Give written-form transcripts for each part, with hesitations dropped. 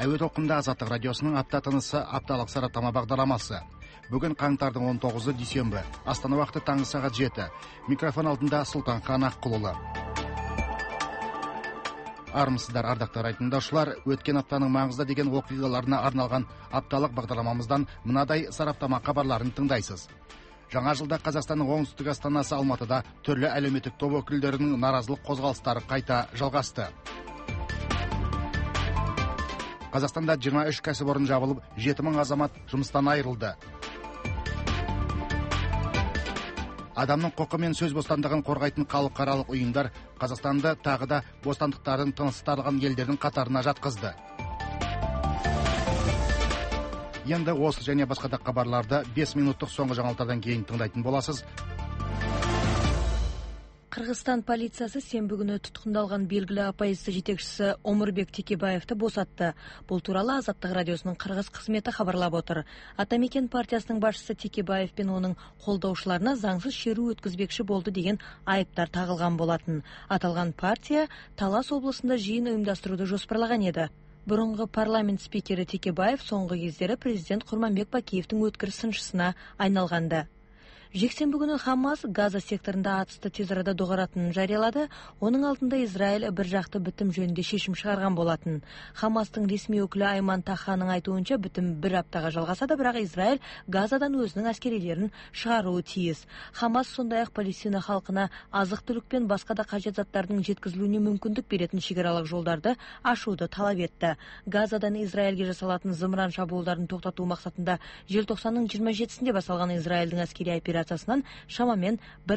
Әуе толқында Азаттық радиосының апта тынысы апталық сараптама бағдарламасы. Бүгін қаңтардың 19-ы дүйсенбі. Астана уақыты таңғы сағат 7. Микрофон алдында Сұлтанхан Аққұлұлы. Армысыздар, ардақты тыңдаушылар. Өткен аптаның маңызды деген оқиғаларына арналған апталық бағдарламамыздан мынадай сараптама хабарларын тыңдайсыз. Жаңа жылда Қазақстанның оңтүстік астанасы Алматыда түрлі әлеуметтік топ өкілдерінің наразылық қозғалыстары қайта жалғасты. Қазақстанда 23 кәсіпорын жабылып, 7000 азамат жұмыстан айырылды. Адамның құқы мен сөз бостандығын қорғайтын халықаралық ұйымдар Қазақстанды тағы да бостандықтарын тыныстырған елдердің қатарына жатқызды. Енді осы және басқа да хабарларды 5 минуттық соңғы жаңалықтардан кейін тыңдайтын боласыз. Қырғызстан полициясы сенбі күні тұтқындалған белгілі оппозиция жетекшісі Омурбек Текебаевты босатты. Бұл туралы Азаттық радиосының қырғыз қызметі хабарлап отыр. Атамекен партиясының басшысы Текебаев пен оның қолдаушыларына заңсыз шеру өткізбекші болды деген айыптар тағылған болатын. Аталған партия Талас облысында жиын ұйымдастыруды жоспарлаған еді. Бұрынғы парламент спикері Текебаев соңғы кездері президент Құрманбек Бакиевтің өткір сыншысына айналғанды. Жексенбі күні Хамас Газа секторында атысты тез арада доғаратынын жариялады. Оның алдында Израиль бір жақты бітім жөнінде шешім шығарған болатын. Хамастың ресми өкілі Айман Таханың айтуынша бітім бір аптаға жалғасады, бірақ Израиль Газадан өзінің әскерилерін шығаруы тиіс. Хамас сондай-ақ Палестина халқына азық-түлік пен басқа да қажет заттардың жеткізілуіне мүмкіндік беретін шекаралық жолдарды ашуды талап етті. Газадан Израильге жасалатын зымыран шабуылдарын тоқтату мақсатында желтоқсанның 27-сінде басталған Израильдің әскери операциясынан шамамен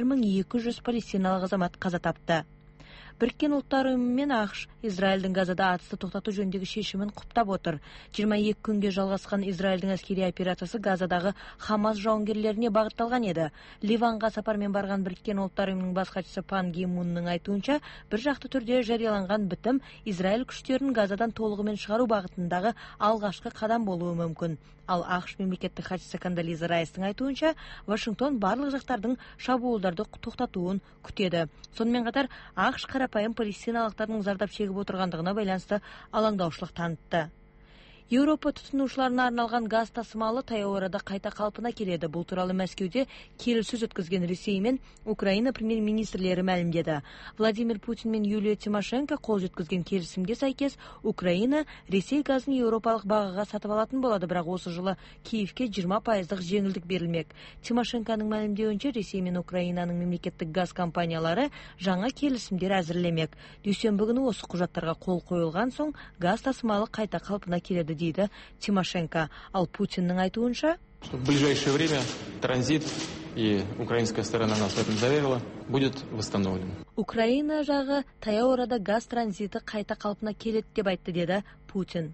1200 палестиналық азамат қаза тапты. Біріккен ұлттар ұйымы мен ақш Израильдің Газада атысты тоқтату жөніндегі шешімін құптап отыр. 22 күнге жалғасқан Израильдің әскери операциясы Газадағы Хамас жауынгерлеріне бағытталған еді. Ливанға сапармен барған Біріккен ұлттар ұйымының бас хатшысы Пан Ги Мунның айтуынша, бір жақты түрде жарияланған бітім Израиль күштерін Газадан толығымен шығару бағытындағы алғашқы қадам болуы мүмкін. Ал ақш мемлекеттік хатшысы Кондолиза Райстың айтуынша, Вашингтон барлық жақтардың шабуылдарды тоқтатуын күтеді. Сонымен қатар, ақш қарапайым палестиналықтардың зардап шегіп отырғандығына байланысты алаңдаушылық танытты. Еуропа тұтынушыларына арналған газ тасымалы таяу арада қайта қалпына келеді. Бұл туралы Мәскеуде келіссөз өткізген Ресей мен Украина премьер-министрлері мәлімдеді. Владимир Путин мен Юлия Тимошенко қол жеткізген келісімге сәйкес Украина Ресей газын еуропалық бағаға сатып алатын болады, бірақ осы жылы Киевке 20% жеңілдік берілмек. Тимошенконың мәлімдеуінше Ресей мен Украинаның мемлекеттік газ компаниялары жаңа келісімдер әзірлемек. Дүйсенбі күні осы құжаттарға қол қойылған соң газ тасымалы қайта қалпына келеді дейді Тимошенко. Ал Путиннің айтуынша, в ближайшее время транзит, и украинская сторона нас в этом заверила, будет восстановлен. Украина жағы таяу арада газ транзиті қайта қалпына келеді деп айтты, деді Путин.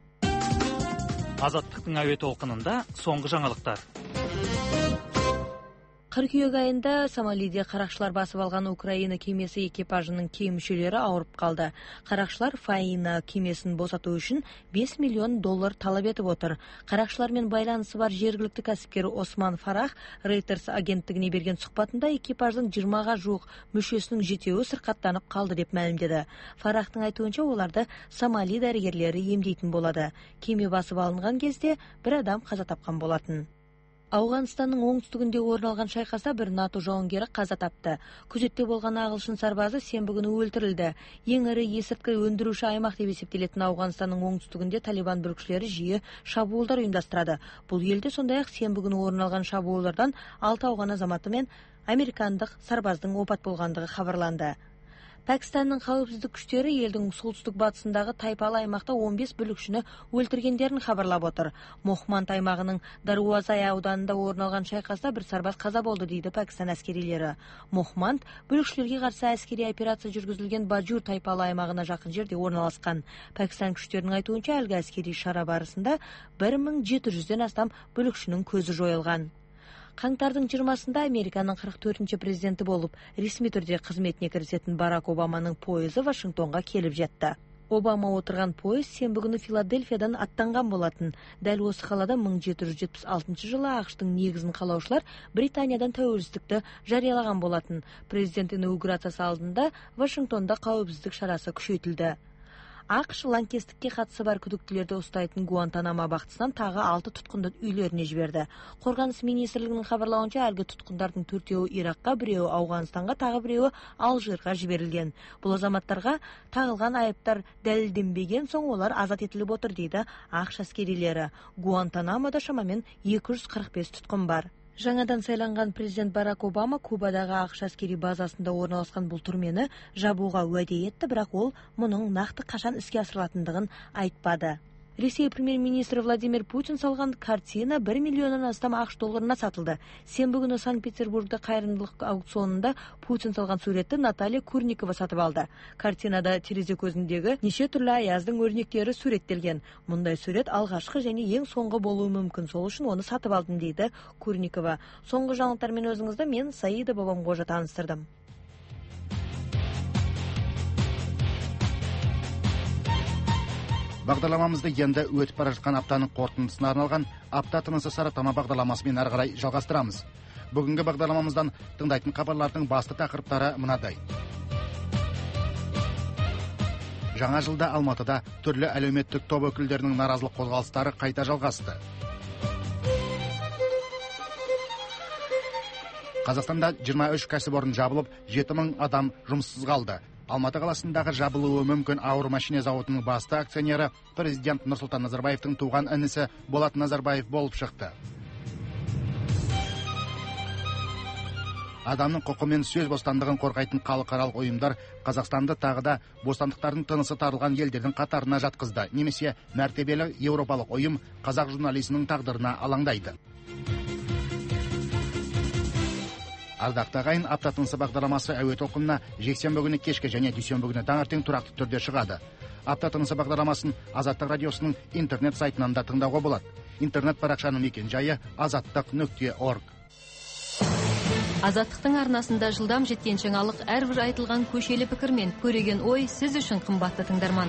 Азаттықтың әуе толқынында соңғы жаңалықтар. Қыркүйек айында Сомалиде қарақшылар басып алған Украина кемесі экипажының кей мүшелері ауырып қалды. Қарақшылар Фаина кемесін босату үшін $5 миллион талап етіп отыр. Қарақшылармен байланысы бар жергілікті кәсіпкер Осман Фарах Reuters агенттігіне берген сұхбатында экипаждың 20-ға жуық мүшесінің 7-еуі сырқаттанып қалды деп мәлімдеді. Фарахтың айтуынша, оларды Сомали дәрігерлері емдейтін болады. Кеме басып алынған кезде бір адам қаза тапқан болатын. Ауғанстанның оңтүстігінде орын алған шайқаста бір НАТО жауынгері қаза тапты. Күзетте болған ағылшын сарбазы сенбі күні өлтірілді. Ең ірі есірткі өндіруші аймақ деп есептелетін Ауғанстанның оңтүстігінде Талибан бүлікшілері жиі шабуылдар ұйымдастырады. Бұл елде сондай-ақ сенбі күні орын алған шабуылдардан 6 ауған азаматы мен американдық сарбаздың опат болғандығы хабарланды. Пәкістанның қауіпсіздік күштері елдің солтүстік батысындағы тайпалы аймақта 15 бүлікшіні өлтіргендерін хабарлап отыр. Мохманд аймағының Даруазай ауданында орын алған шайқаста бір сарбаз қаза болды, дейді Пәкістан әскерилері. Мохманд бүлікшілерге қарсы әскери операция жүргізілген Баджур тайпалы аймағына жақын жерде орналасқан. Пәкістан күштерінің айтуынша, әлгі әскери шара барысында 1700-ден астам бүлікшінің көзі жойылған. Қаңтардың 20-сында Американың 44-ші президенті болып ресми түрде қызметіне кірісетін Барак Обаманың пойызы Вашингтонға келіп жетті. Обама отырған пойыз сенбі күні Филадельфиядан аттанған болатын. Дәл осы қалада 1776 жылы ақштың негізін қалаушылар Британиядан тәуелсіздікті жариялаған болатын. Президент инаугурациясы алдында Вашингтонда қауіпсіздік шарасы күшейтілді. ақш лаңкестікке қатысы бар күдіктілерді ұстайтын Гуантанамо бақтысынан тағы 6 тұтқынды үйлеріне жіберді. Қорғаныс министрлігінің хабарлауынша, әлгі тұтқындардың 4-еуі Иракқа, 1-еуі Ауғанстанға, тағы 1-еуі Алжирға жіберілген. Бұл азаматтарға тағылған айыптар дәлелденбеген соң олар азат етіліп отыр дейді ақш әскерилері. Гуантанамода шамамен 245 тұтқын бар. Жаңадан сайланған президент Барак Обама Кубадағы ақш әскери базасында орналасқан бұл түрмені жабуға уәде етті, бірақ ол мұның нақты қашан іске асырылатындығын айтпады. Ресей премьер-министрі Владимир Путин салған картина 1 миллионнан астам ақш долларына сатылды. Сенбі күні Санкт-Петербургда қайырымдылық аукционында Путин салған суретті Наталья Курникова сатып алды. Картинада терезе көзіндегі неше түрлі аяздың өрнектері суреттелген. Мұндай сурет алғашқы және ең соңғы болуы мүмкін, сол үшін оны сатып алдым дейді Курникова. Соңғы жаңалықтармен өзіңізді мен Саида Бабамғожа таныстырдым. Бағдарламамызды енді өтіп бара жатқан аптаның қорытындысына арналған апта тынысы сараптама бағдарламасымен ары қарай жалғастырамыз. Бүгінгі бағдарламамыздан тыңдайтын хабарлардың басты тақырыптары мынадай. Жаңа жылда Алматыда түрлі әлеуметтік топ өкілдерінің наразылық қозғалыстары қайта жалғасты. Қазақстанда 23 кәсіпорын жабылып, 7000 адам жұмыссыз қалды. Алматы қаласындағы жабылуы мүмкін ауыр машина зауытының басты акционері президент Нұрсұлтан Назарбаевтың туған інісі Болат Назарбаев болып шықты. Адамның құқы мен сөз бостандығын қорғайтын халықаралық ұйымдар Қазақстанды тағы да бостандықтардың тынысы тарылған елдердің қатарына жатқызды, немесе мәртебелі еуропалық ұйым қазақ журналистінің тағдырына алаңдайды. Ардақты ағайын, апта тынысы бағдарламасы әуе толқынына жексенбі күні кешке және дүйсенбі күні таңертең тұрақты түрде шығады. Апта тынысы бағдарламасын Азаттық радиосының интернет сайтынан да тыңдауға болады. Интернет парақшаның мекен-жайы azаттық.org. Азаттықтың арнасында жылдам жеткен жаңалық, әрбір айтылған көшелі пікір мен көреген ой сіз үшін қымбатты тыңдарман.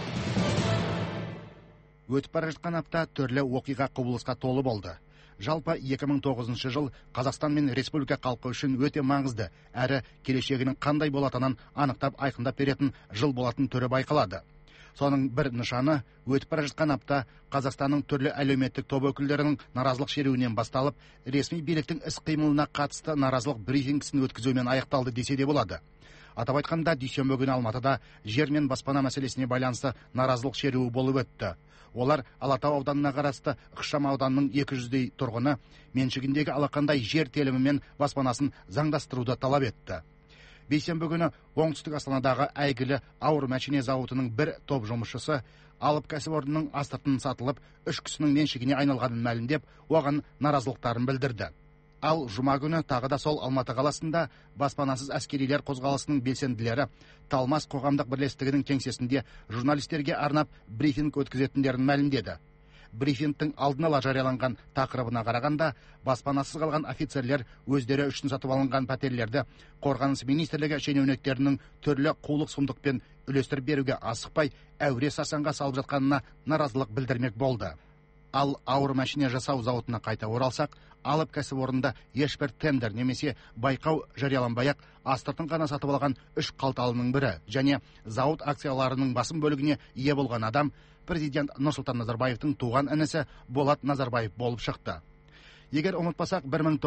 Өтіп бара жатқан апта түрлі оқиға құбылысқа толы болды. Жалпы 2009 жыл Қазақстан мен республика халқы үшін өте маңызды, әрі келешегінің қандай болатынын анықтап айқындап беретін жыл болатын түрі байқалады. Соның бір нышаны, өтіп бара жатқан апта Қазақстанның түрлі әлеуметтік топ өкілдерінің наразылық шеруінен басталып, ресми биліктің іс-қимылына қатысты наразылық брифингісін өткізумен аяқталды десе де болады. Атап айтқанда, дүйсенбі күні Алматыда жер мен баспана мәселесіне байланысты наразылық шеруі болып өтті. Олар Алатау ауданына қарасты Ықшам ауданының 200-дей тұрғыны меншігіндегі алақандай жер телімі мен баспанасын заңдастыруды талап етті. Бейсенбі күні оңтүстік Астанадағы әйгілі ауыр машина зауытының бір топ жұмысшысы алып кәсіпорынның астыртын сатылып, 3 кісінің меншігіне айналғанын мәлімдеп, оған наразылықтарын білдірді. Ал жұма күні тағы да сол Алматы қаласында баспанасыз әскерилер қозғалысының белсенділері Талмас қоғамдық бірлестігінің кеңсесінде журналистерге арнап брифинг өткізетіндерін мәлімдеді. Брифингтің алдын ала жарияланған тақырыбына қарағанда, баспанасыз қалған офицерлер өздері үшін сатып алынған пәтерлерді қорғаныс министрлігі шенеуніктерінің түрлі қулық-сұмдықпен үлестіріп беруге асықпай, әуре сарсаңға салып жатқанына наразылық білдірмек болды. Ал ауыр машина жасау зауытына қайта оралсақ, алып кәсіпорында ешбір тендер немесе байқау жарияланбай-ақ астыртын ғана сатып алған 3 қалталының бірі және зауыт акцияларының басым бөлігіне ие болған адам президент Нұрсұлтан Назарбаевтың туған інісі Болат Назарбаев болып шықты. Егер ұмытпасақ,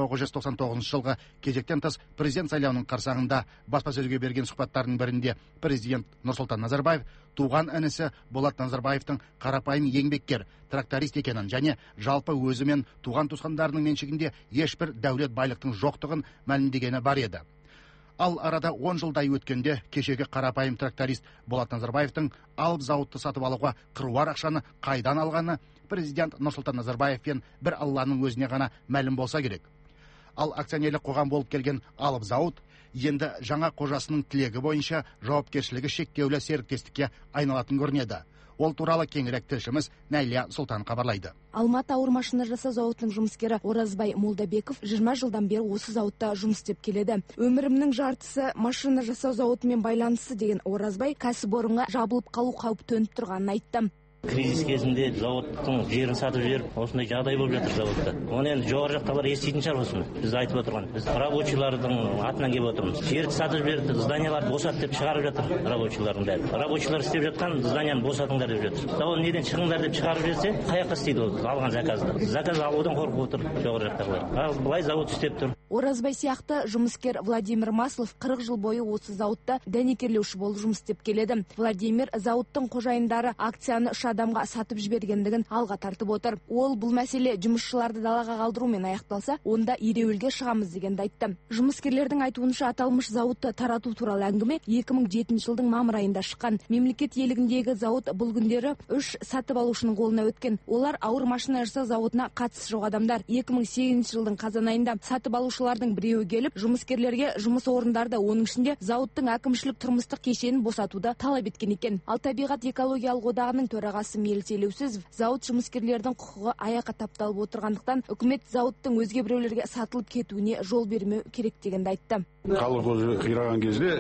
1999 жылғы кезектен тыс президент сайлауының қарсаңында баспасөзге берген сұхбаттарының бірінде президент Нұрсұлтан Назарбаев туған інісі Болат Назарбаевтың қарапайым еңбеккер, тракторист екенін және жалпы өзі мен туған туысқандарының меншігінде ешбір дәулет байлықтың жоқтығын мәлімдегені бар еді. Ал арада 10 жылдай өткенде кешегі қарапайым тракторист Болат Назарбаевтың алып зауытты сатып алуға қыруар ақшаны қайдан алғаны президент Нұрсұлтан Назарбаев пен бір Алланың өзіне ғана мәлім болса керек. Ал акционерлік қоғам болып келген алып зауыт енді жаңа қожасының тілегі бойынша жауапкершілігі шектеулі серіктестікке айналатын көрінеді. Ол туралы кеңірек тілшіміз Нәйлия Сұлтан хабарлайды. Алматы ауыр машина жасау зауытының жұмыскері Оразбай Молдабеков 20 жылдан бері осы зауытта жұмыс істеп келеді. Өмірімнің жартысы машина жасау зауытымен байланысты деген Оразбай кәсіпорынға жабылып қалу қаупі төніп тұрғанын айтты. Кризис кезінде заводтың жерін сатып жіберіп, осындай жағдай болып жатыр заводта. Оны енді жоғары жақтағылар еститін шығар осыны. Біз айтып отырған. Біз рабочийлардың атынан келіп отырмыз. Жерді сатып жіберді, зданияларды босат деп шығарып жатыр рабочийлардың бәрі. Рабочийлар істеп жатқан зданияны босатыңдар деп жатыр. Завод неден шығыңдар деп шығарып жіберсе, қай жаққа істейді ол алған заказды. Заказ алудан қорқып отыр жоғары жақтағылар. Ал былай завод істеп тұр. Оразбай сияқты жұмыскер Владимир Маслов 40 жыл бойы осы зауытта дәнекерлеуші болып жұмыс істеп келеді. Владимир зауыттың қожайындары акцияны 3 адамға сатып жібергендігін алға тартып отыр. Ол бұл мәселе жұмысшыларды далаға қалдырумен аяқталса, онда ереуілге шығамыз дегенді айтты. Жұмыскерлердің айтуынша аталмыш зауытты тарату туралы әңгіме 2007 жылдың мамыр айында шыққан. Мемлекет иелігіндегі зауыт бұл күндері 3 сатып алушының қолына өткен. Олар ауыр машина жасау зауытына қатысы жоқ адамдар. 2008 жылдың қазан айында сатып алушылардың біреуі келіп, жұмыскерлерге жұмыс орындарды, оның ішінде зауыттың әкімшілік тұрмыстық кешенін босатуды талап еткен екен. Ал табиғат экологиялық одағының төрағасы Мелс Елеусізов зауыт жұмыскерлердің құқығы аяққа тапталып отырғандықтан үкімет зауыттың өзге біреулерге сатылып кетуіне жол бермеу керек дегенді айтты. Халық өзі қираған кезде,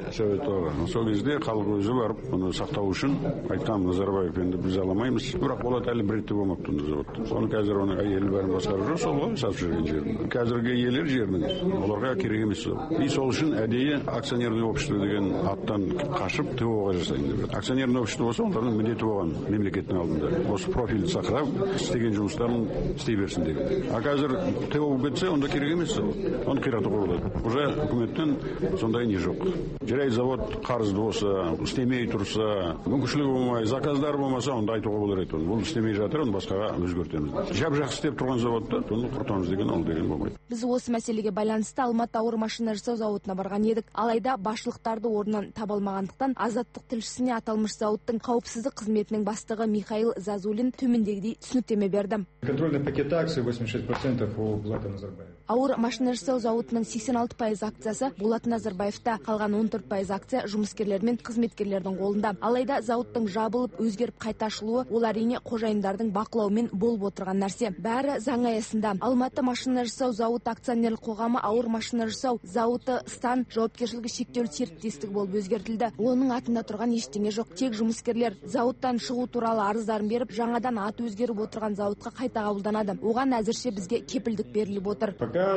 сол кезде халық өзі барып, оны сақтау үшін айтқан Назарбаев енді біз аламаймыз. Бірақ олар әлі бір ретте болмапты заводты. Соны қазір оның әйелі бәрін басқарып жүр, сол ғой сатып жүрген жерін. Қазіргі иелер жерінің оларға керек емес сол. И сол үшін әдейі акционерный общество деген аттан қашып ТО-ға жасайын деп жатыр. Акционерный общество болса, олардың міндеті болған мемлекеттің алдында. Осы профильді сақтап, істеген жұмыстарын істей берсін деген. А қазір ТО болып кетсе, онда керек емес сол. Оны қиратуға болады. Уже үкіметтен сондай не жоқ. Жарай завод қарызды болса, істемей тұрса, мүмкіншілігі болмай, заказдар болмаса, онда айтуға болар еді. Бұл істемей жатыр, оны басқаға өзгертеміз. Жап-жақсы істеп тұрған заводты, оны құртамыз деген ол деген болмайды. Біз осы мәселеге байланысты Алматы ауыр машина жасау зауытына барған едік. Алайда басшылықтарды орнынан таба алмағандықтан Азаттық тілшісіне аталмыш зауыттың қауіпсіздік қызметінің бастығы Михаил Зазулин төмендегідей түсініктеме берді. Контрольный пакет акций 86% у Булата Назарбаева. Ауыр машина жасау зауытының 86% акциясы Булат Назарбаевта, қалған 14% акция жұмыскерлер мен қызметкерлердің қолында. Алайда зауыттың жабылып, өзгеріп қайта ашылуы ол әрине қожайындардың бақылауымен болып отырған нәрсе. Бәрі заң аясында. Алматы машина жасау зауыт акционерлік қоғамы ауыр машина жасау зауыты Стан жауапкершілігі шектеулі серіктестік болып өзгертілді. Оның атында тұрған ештеңе жоқ. Тек жұмыскерлер зауыттан шығу туралы арыздарын беріп, жаңадан аты өзгеріп отырған зауытқа қайта қабылданады. Оған әзірше бізге кепілдік беріліп отыр.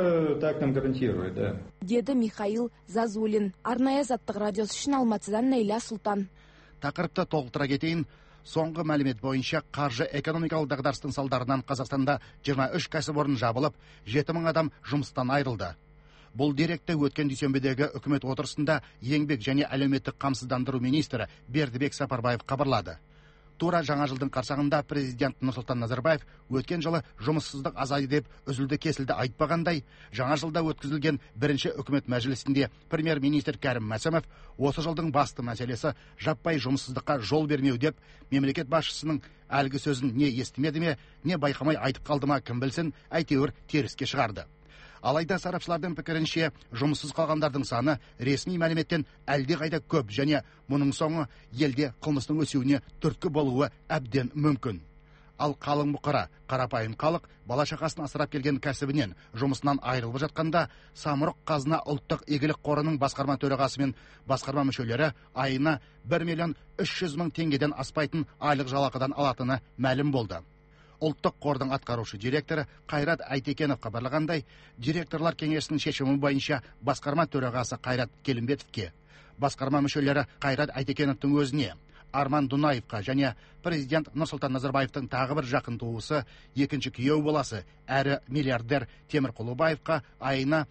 Так нам гарантирует, да. Деді Михаил Зазулин. Арнайы Азаттық радиосы үшін Алматыдан Нәйла Сұлтан. Тақырыпты толықтыра кетейін. Соңғы мәлімет бойынша қаржы экономикалық дағдарыстың салдарынан Қазақстанда 23 кәсіпорын жабылып, 7000 адам жұмыстан айырылды. Бұл деректі өткен дүйсенбідегі үкімет отырысында еңбек және әлеуметтік қамсыздандыру министрі Бердібек Сапарбаев хабарлады. Тура жаңа жылдың қарсаңында президент Нұрсұлтан Назарбаев өткен жылы жұмыссыздық азайды деп үзілді кесілді айтпағандай, жаңа жылда өткізілген бірінші үкімет мәжілісінде премьер-министр Кәрім Мәсімов осы жылдың басты мәселесі жаппай жұмыссыздыққа жол бермеу деп мемлекет басшысының әлгі сөзін не естімеді ме, не байқамай айтып қалды ма кім білсін, әйтеуір теріске шығарды. Алайда сарапшылардың пікірінше жұмыссыз қалғандардың саны ресми мәліметтен әлде қайда көп және мұның соңы елде қылмыстың өсуіне түрткі болуы әбден мүмкін. Ал қалың бұқара, қарапайым халық бала шақасын асырап келген кәсібінен жұмысынан айырылып жатқанда Самұрық Қазына ұлттық игілік қорының басқарма төрағасы мен басқарма мүшелері айына 1.300.000 теңгеден аспайтын айлық жалақыдан алатыны мәлім болды. Ұлттық қордың атқарушы директоры Қайрат Айтекенов хабарлағандай, директорлар кеңесінің шешімі бойынша басқарма төрағасы Қайрат Келімбетовке, басқарма мүшелері Қайрат Айтекеновтың өзіне, Арман Дунаевқа және президент Нұрсұлтан Назарбаевтың тағы бір жақын туысы, екінші күйеу боласы, әрі миллиардер Темір Құлыбаевқа айына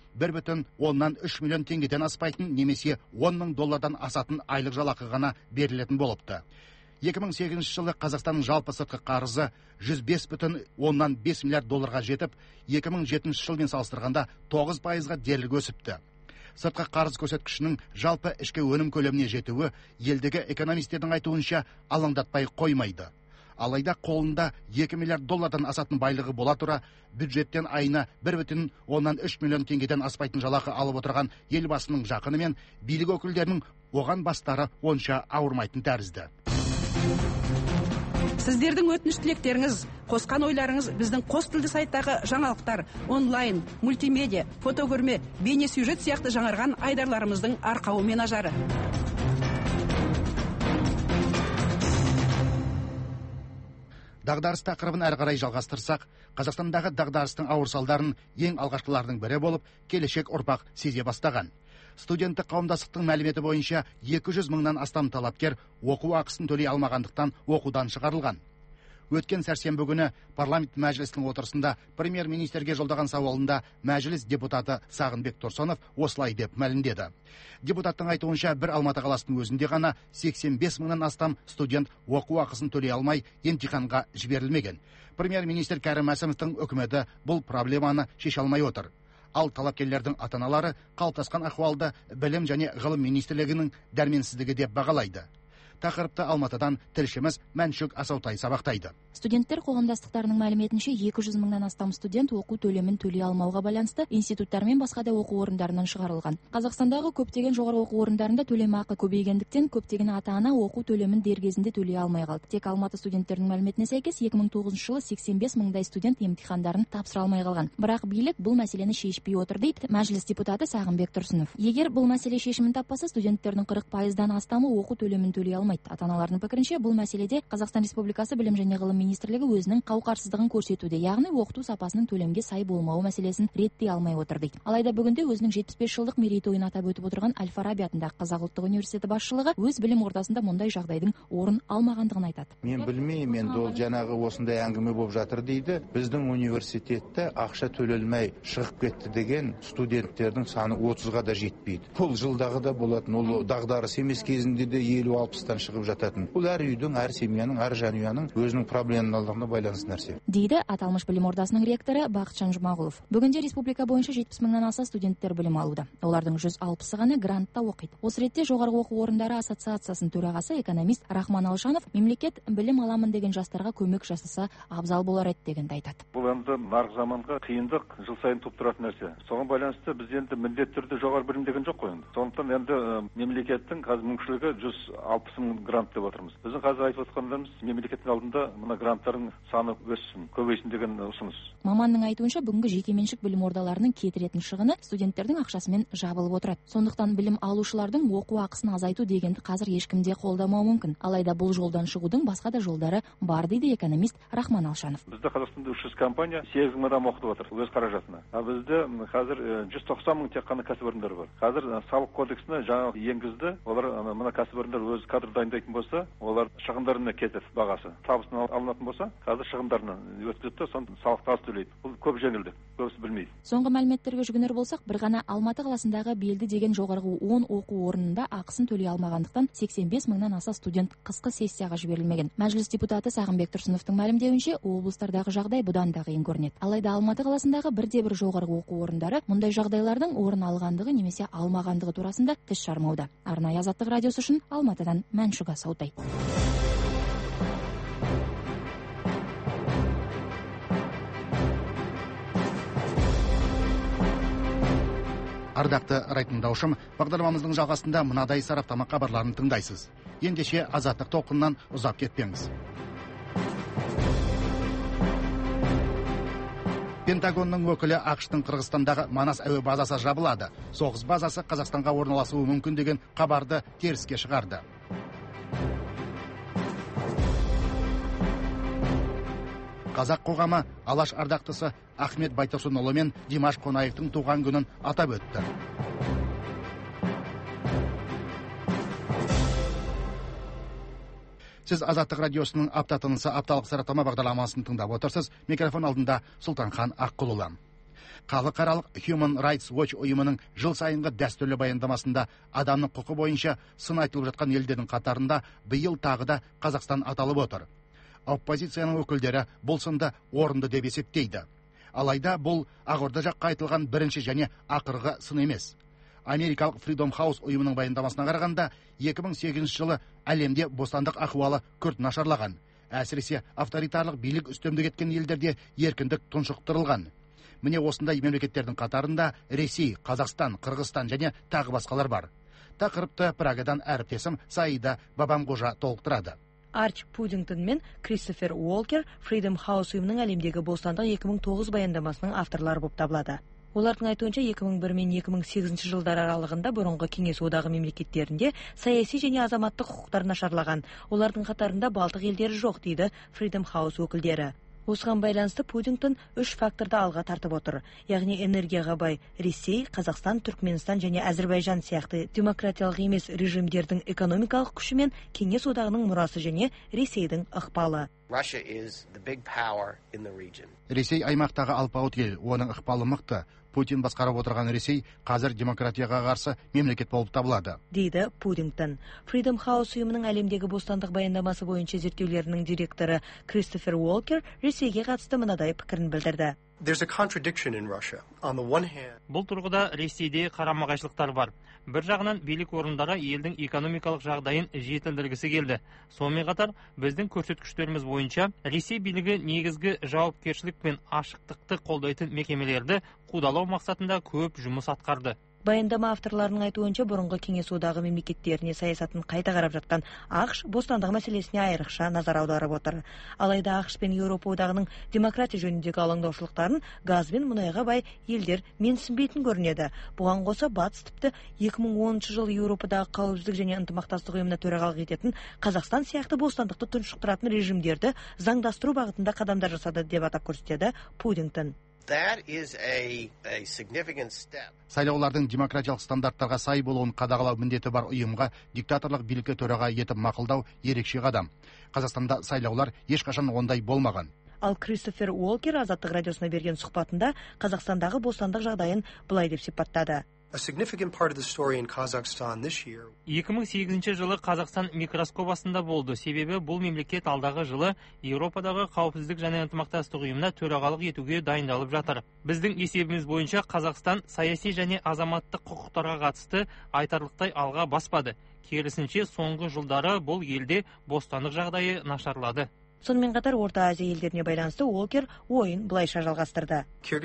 1,3 миллион теңгеден аспайтын немесе $10,000 асатын айлық жалақы ғана берілетін болыпты. 2008 жылы Қазақстанның жалпы сыртқы қарызы $105,5 миллиард жетіп, 2007 жылмен салыстырғанда 9%-ға дерлік өсіпті. Сыртқы қарыз көрсеткішінің жалпы ішкі өнім көлеміне жетуі елдегі экономистердің айтуынша алаңдатпай қоймайды. Алайда қолында $2 миллиард асатын байлығы бола тұра, бюджеттен айына 1,3 миллион теңгеден аспайтын жалақы алып отырған елбасының жақыны мен билік өкілдерінің оған бастары онша ауырмайтын тәрізді. Сіздердің өтініш тілектеріңіз, қосқан ойларыңыз біздің қос тілді сайттағы жаңалықтар, онлайн, мультимедиа, фотокөрме, бейне сюжет сияқты жаңарған айдарларымыздың арқауы мен ажары. Дағдарыс тақырыбын әрі қарай жалғастырсақ, Қазақстандағы дағдарыстың ауыр салдарын ең алғашқылардың бірі болып келешек ұрпақ сезе бастаған. Студенттік қауымдастықтың мәліметі бойынша 200 мыңнан астам талапкер оқу ақысын төлей алмағандықтан оқудан шығарылған. Өткен сәрсенбі күні парламент мәжілісінің отырысында премьер-министрге жолдаған сауалында мәжіліс депутаты Сағынбек Тұрсынов осылай деп мәлімдеді. Депутаттың айтуынша бір Алматы қаласының өзінде ғана 85 мыңнан астам студент оқу ақысын төлей алмай емтиханға жіберілмеген. Премьер-министр Кәрім Мәсімовтің үкіметі бұл проблеманы шеше алмай отыр. Ал талапкерлердің ата-аналары қалыптасқан ахуалды білім және ғылым министрлігінің дәрменсіздігі деп бағалайды. Тақырыпты Алматыдан тілшіміз Мәншүк Асаутай сабақтайды. Студенттер қоғамдастықтарының мәліметінше 200 мыңнан астам студент оқу төлемін төлей алмауға байланысты институттар мен басқа да оқу орындарынан шығарылған. Қазақстандағы көптеген жоғары оқу орындарында төлемақы көбейгендіктен көптеген ата-ана оқу төлемін дер кезінде төлей алмай қалды. Тек Алматы студенттерінің мәліметіне сәйкес 2009 жылы 85 мыңдай студент емтихандарын тапсыра алмай қалған. Бірақ билік бұл мәселені шешпей отыр дейді мәжіліс депутаты Сағынбек Тұрсынов. Егер бұл мәселе шешімін таппаса, студенттердің 40%-дан астамы оқу төлемін төлей алмайды. Ата-аналардың пікірінше, бұл мәселеде Қазақстан Республикасы білім және ғылым министрлігі өзінің қауқарсыздығын көрсетуде, яғни оқыту сапасының төлемге сай болмауы мәселесін реттей алмай отыр дейді. Алайда бүгінде өзінің 75 жылдық мерейтойын атап өтіп отырған Әл-Фараби атындағы Қазақ ұлттық университеті басшылығы өз білім ордасында мұндай жағдайдың орын алмағандығын айтады. Мен білмеймін, енді ол жаңағы осындай әңгіме болып жатыр дейді. Біздің университетте ақша төлелмей шығып кетті деген студенттердің саны 30-ға да жетпейді. Бұл жылдағы да болатын, ол дағдарыс емес кезінде де 50-60-тан шығып жататын. Бұл әр үйдің, әр семьяның, әр жанұяның өзінің проблемаларына байланысты нәрсе. Дейді аталмыш білім ордасының ректоры Бақытжан Жұмағұлов. Бүгінде республика бойынша 70 мыңнан аса студенттер білім алуда. Олардың 160-ы ғана грантта оқиды. Осы ретте жоғарғы оқу орындары ассоциациясының төрағасы экономист Рахман Алшанов мемлекет білім аламын деген жастарға көмек жасаса абзал болар еді дегенді айтады. Бұл енді нарық заманға қиындық жыл сайын туып тұратын нәрсе. Соған байланысты біз енді міндетті түрде жоғары білім деген жоқ қой енді. Сондықтан енді мемлекеттің қазір мүмкіншілігі 160 мың грант деп отырмыз. Біздің қазір айтып отқандарымыз мемлекеттің алдында мына гранттардың саны өссін, көбейсін деген ұсыныс. Маманның айтуынша бүгінгі жекеменшік білім ордаларының кетіретін шығыны студенттердің ақшасымен жабылып отырады. Сондықтан білім алушылардың оқу ақысын азайту дегенді қазір ешкімде қолдамауы мүмкін. Алайда бұл жолдан шығудың басқа да жолдары бар дейді экономист Рахман Алшанов. Бізде Қазақстанда 300 компания 8 мың адам оқытып отыр өз қаражатына. Бізде қазір 190 мың тек қана кәсіпорындар бар. Қазір салық кодексіне жаңа енгізді. Олар мына кәсіпорындар өз кадр дайындайтын болса, олар шығындарына кетеді бағасы. Табысын алынатын болса, қазір шығындарына өткізеді, соны салықты аз төлейді. Бұл көп жеңілдік, көбісі білмейді. Соңғы мәліметтерге жүгінер болсақ, бір ғана Алматы қаласындағы Белді деген жоғарғы 10 оқу орнында ақысын төлей алмағандықтан 85 мыңнан аса студент қысқы сессияға жіберілмеген. Мәжіліс депутаты Сағынбек Тұрсыновтың мәлімдеуінше, облыстардағы жағдай бұдан да қиын көрінеді. Алайда Алматы қаласындағы бірде-бір жоғарғы оқу орындары мұндай жағдайлардың орын алғандығы немесе алмағандығы турасында тіс жармауда. Арнайы Азаттық радиосы үшін Алматыдан Мәншүк Асаутай. Ардақты райтындаушым, бағдарламамыздың жалғасында мынадай сараптама хабарларын тыңдайсыз. Ендеше Азаттық толқыннан ұзап кетпеңіз. Пентагонның өкілі ақш-тың Қырғызстандағы Манас әуе базасы жабылады. Соғыс базасы Қазақстанға орналасуы мүмкін деген хабарды теріске шығарды. Қазақ қоғамы Алаш ардақтысы Ахмет Байтұрсынұлы мен Димаш Қонаевтың туған күнін атап өтті. Сіз Азаттық радиосының аптатынысы апталық сараптама бағдарламасын тыңдап отырсыз. Микрофон алдында Сұлтанхан Аққұлұлы. Халықаралық Human Rights Watch ұйымының жыл сайынғы дәстүрлі баяндамасында адамның құқы бойынша сын айтылып жатқан елдердің қатарында биыл тағы да Қазақстан аталып отыр. Оппозицияның өкілдері бұл сынды орынды деп есептейді. Алайда бұл Ақорда жаққа айтылған бірінші және ақырғы сын емес. Америкалық Freedom House ұйымының баяндамасына қарағанда 2008 жылы әлемде бостандық ахуалы күрт нашарлаған. Әсіресе авторитарлық билік үстемдік еткен елдерде еркіндік тұншықтырылған. Міне осындай мемлекеттердің қатарында Ресей, Қазақстан, Қырғызстан және тағы басқалар бар. Тақырыпты Прагадан әріптесім Саида Бабамқожа толықтырады. Арч Пудингтон мен Кристофер Уолкер Freedom House ұйымының әлемдегі бостандық 2009 баяндамасының авторлары болып табылады. Олардың айтуынша 2001 мен 2008 жылдар аралығында бұрынғы Кеңес одағы мемлекеттерінде саяси және азаматтық құқықтар нашарлаған. Олардың қатарында Балтық елдері жоқ, дейді Freedom House өкілдері. Осыған байланысты Пудингтон 3 факторды алға тартып отыр. Яғни энергияға бай Ресей, Қазақстан, Түркменстан және Әзербайжан сияқты демократиялық емес режимдердің экономикалық күші мен Кеңес одағының мұрасы және Ресейдің ықпалы. Ресей аймақтағы алпауыт ел, оның ықпалы мықты. Путин басқарып отырған Ресей қазір демократияға қарсы мемлекет болып табылады, дейді Пудингтон. Freedom House ұйымының әлемдегі бостандық баяндамасы бойынша зерттеулерінің директоры Кристофер Уолкер Ресейге қатысты мынадай пікірін білдірді. Бұл тұрғыда Ресейде қарама-қайшылықтар бар. Бір жағынан билік орындары елдің экономикалық жағдайын жетілдіргісі келді. Сонымен қатар, біздің көрсеткіштеріміз бойынша Ресей билігі негізгі жауапкершілік пен ашықтықты қолдайтын мекемелерді қудалау мақсатында көп жұмыс атқарды. Баяндама авторларының айтуынша бұрынғы Кеңес одағы мемлекеттеріне саясатын қайта қарап жатқан ақш бостандық мәселесіне айрықша назар аударып отыр. Алайда ақш пен Еуропа одағының демократия жөніндегі алаңдаушылықтарын газ бен мұнайға бай елдер менсінбейтін көрінеді. Бұған қоса батыс тіпті 2010 жылы Еуропадағы қауіпсіздік және ынтымақтастық ұйымына төрағалық ететін Қазақстан сияқты бостандықты тұншықтыратын режимдерді заңдастыру бағытында қадамдар жасады деп атап көрсетеді Пудингтон. Сайлаулардың демократиялық стандарттарға сай болуын қадағалау міндеті бар ұйымға диктаторлық билікті төраға етіп мақұлдау ерекше қадам. Қазақстанда сайлаулар ешқашан ондай болмаған. Ал Кристофер Уолкер Азаттық радиосына берген сұхбатында Қазақстандағы бостандық жағдайын былай деп сипаттады. 2008 жылы Қазақстан микроскоп астында болды. Себебі бұл мемлекет алдағы жылы Еуропадағы қауіпсіздік және ынтымақтастық ұйымына төрағалық етуге дайындалып жатыр. Біздің есебіміз бойынша Қазақстан саяси және азаматтық құқықтарға қатысты айтарлықтай алға баспады. Керісінше соңғы жылдары бұл елде бостандық жағдайы нашарлады. Сонымен қатар Орта Азия елдеріне байланысты Уолкер ойын былайша жалғастырды.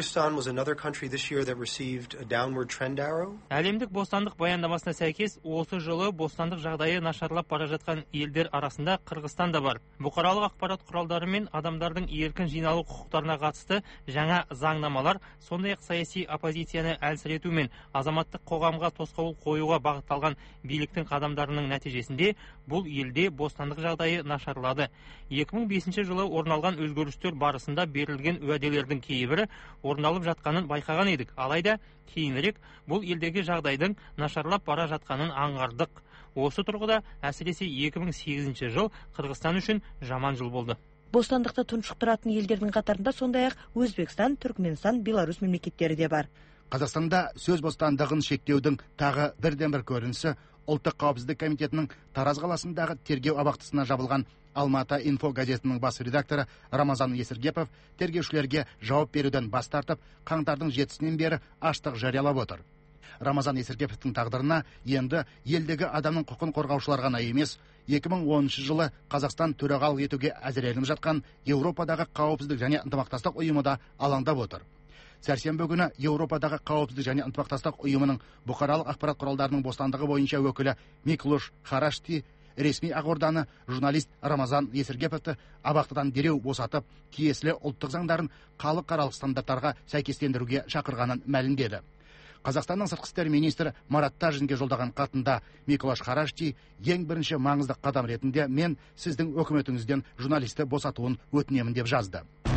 Әлемдік бостандық баяндамасына сәйкес, осы жылы бостандық жағдайы нашарлап бара жатқан елдер арасында Қырғызстан да бар. Бұқаралық ақпарат құралдары мен адамдардың еркін жиналу құқықтарына қатысты жаңа заңнамалар, сондай-ақ саяси оппозицияны әлсірету мен азаматтық қоғамға тосқауыл қоюға бағытталған биліктің қадамдарының нәтижесінде бұл елде бостандық жағдайы нашарлады. 2005 жылы орын алған өзгерістер барысында берілген уәделердің кейбірі орындалып жатқанын байқаған едік. Алайда кейінірек бұл елдегі жағдайдың нашарлап бара жатқанын аңғардық. Осы тұрғыда әсіресе 2008 жыл Қырғызстан үшін жаман жыл болды. Бостандықты тұншықтыратын елдердің қатарында сондай-ақ Өзбекстан, Түркменстан, Беларусь мемлекеттері де бар. Қазақстанда сөз бостандығын шектеудің тағы бірден-бір көрінісі Ұлттық қауіпсіздік комитетінің Тараз қаласындағы тергеу абақтысына жабылған Алматы инфо газетінің бас редакторы Рамазан Есіргепов тергеушілерге жауап беруден бас тартып, қаңтардың 7-сінен бері аштық жариялап отыр. Рамазан Есіргеповтың тағдырына енді елдегі адамның құқын қорғаушылар ғана емес, 2010 жылы Қазақстан төрағалық етуге әзірленіп жатқан Еуропадағы қауіпсіздік және ынтымақтастық ұйымы да алаңдап отыр. Сәрсенбі күні Еуропадағы қауіпсіздік және ынтымақтастық ұйымының бұқаралық ақпарат құралдарының бостандығы бойынша өкілі Миклош Харашти ресми ақорданы журналист Рамазан Есіргеповті абақтыдан дереу босатып, тиесілі ұлттық заңдарын халықаралық стандарттарға сәйкестендіруге шақырғанын мәлімдеді. Қазақстанның сыртқы істер министрі Марат Тажинге жолдаған хатында Миклош Харашти ең бірінші маңызды қадам ретінде мен сіздің өкіметіңізден журналисті босатуын өтінемін деп жазды.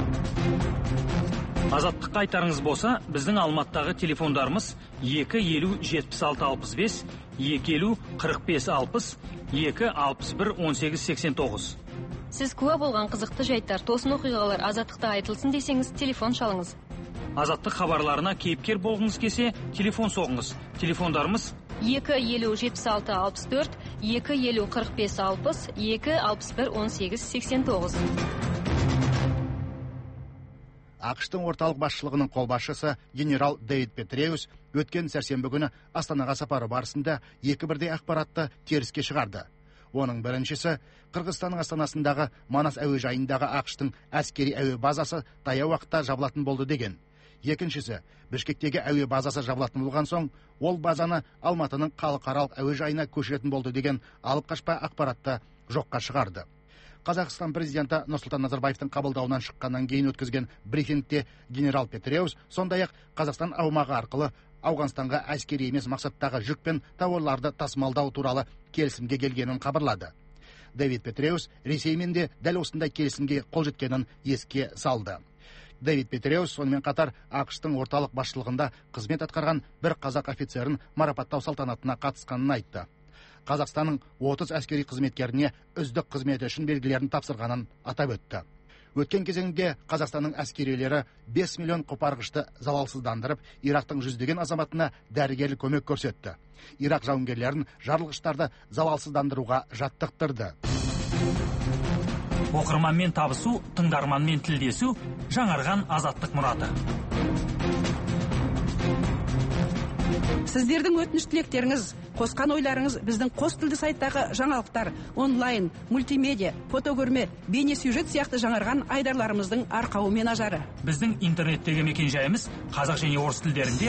Азаттыққа айтарыңыз болса, біздің Алматыдағы телефондарымыз 250-76-65, 250-45-60, 261-18-89. Сіз куә болған қызықты жайттар, тосын оқиғалар Азаттықта айтылсын десеңіз, телефон шалыңыз. Азаттық хабарларына кейіпкер болғыңыз келсе, телефон соғыңыз. Телефондарымыз 250-76-64, 250-45-60, 261-18-89. ақш-тың орталық басшылығының қолбасшысы генерал Дэвид Петреус өткен сәрсенбі күні Астанаға сапары барысында екі бірдей ақпаратты теріске шығарды. Оның біріншісі, Қырғызстанның астанасындағы Манас әуежайындағы ақш-тың әскери әуе базасы таяу уақытта жабылатын болды деген. Екіншісі, Бішкектегі әуе базасы жабылатын болған соң, ол базаны Алматының халықаралық әуежайына көшіретін болды деген алып қашпа ақпаратты жоққа шығарды. Қазақстан президенті Нұрсұлтан Назарбаевтың қабылдауынан шыққаннан кейін өткізген брифингте генерал Петреус сондай-ақ Қазақстан аумағы арқылы Ауғанстанға әскери емес мақсаттағы жүк пен тауарларды тасымалдау туралы келісімге келгенін хабарлады. Дэвид Петреус Ресеймен де дәл осындай келісімге қол жеткенін еске салды. Дэвид Петреус сонымен қатар ақш-тың орталық басшылығында қызмет атқарған бір қазақ офицерін марапаттау салтанатына қатысқанын айтты. Қазақстанның 30 әскери қызметкеріне үздік қызметі үшін белгілерін тапсырғанын атап өтті. Өткен кезеңде Қазақстанның әскерилері 5 миллион қопарғышты залалсыздандырып, Ирактың жүздеген азаматына дәрігерлік көмек көрсетті. Ирак жауынгерлерін жарылғыштарды залалсыздандыруға жаттықтырды. Оқырманмен табысу, тыңдарманмен тілдесу, жаңарған азаттық мұраты. Сіздердің өтініш тілектеріңіз, қосқан ойларыңыз біздің қос тілді сайттағы жаңалықтар, онлайн, мультимедиа, фотокөрме, бейнесюжет сияқты жаңарған айдарларымыздың арқауы мен ажары. Біздің интернеттегі мекенжайымыз қазақ және орыс тілдерінде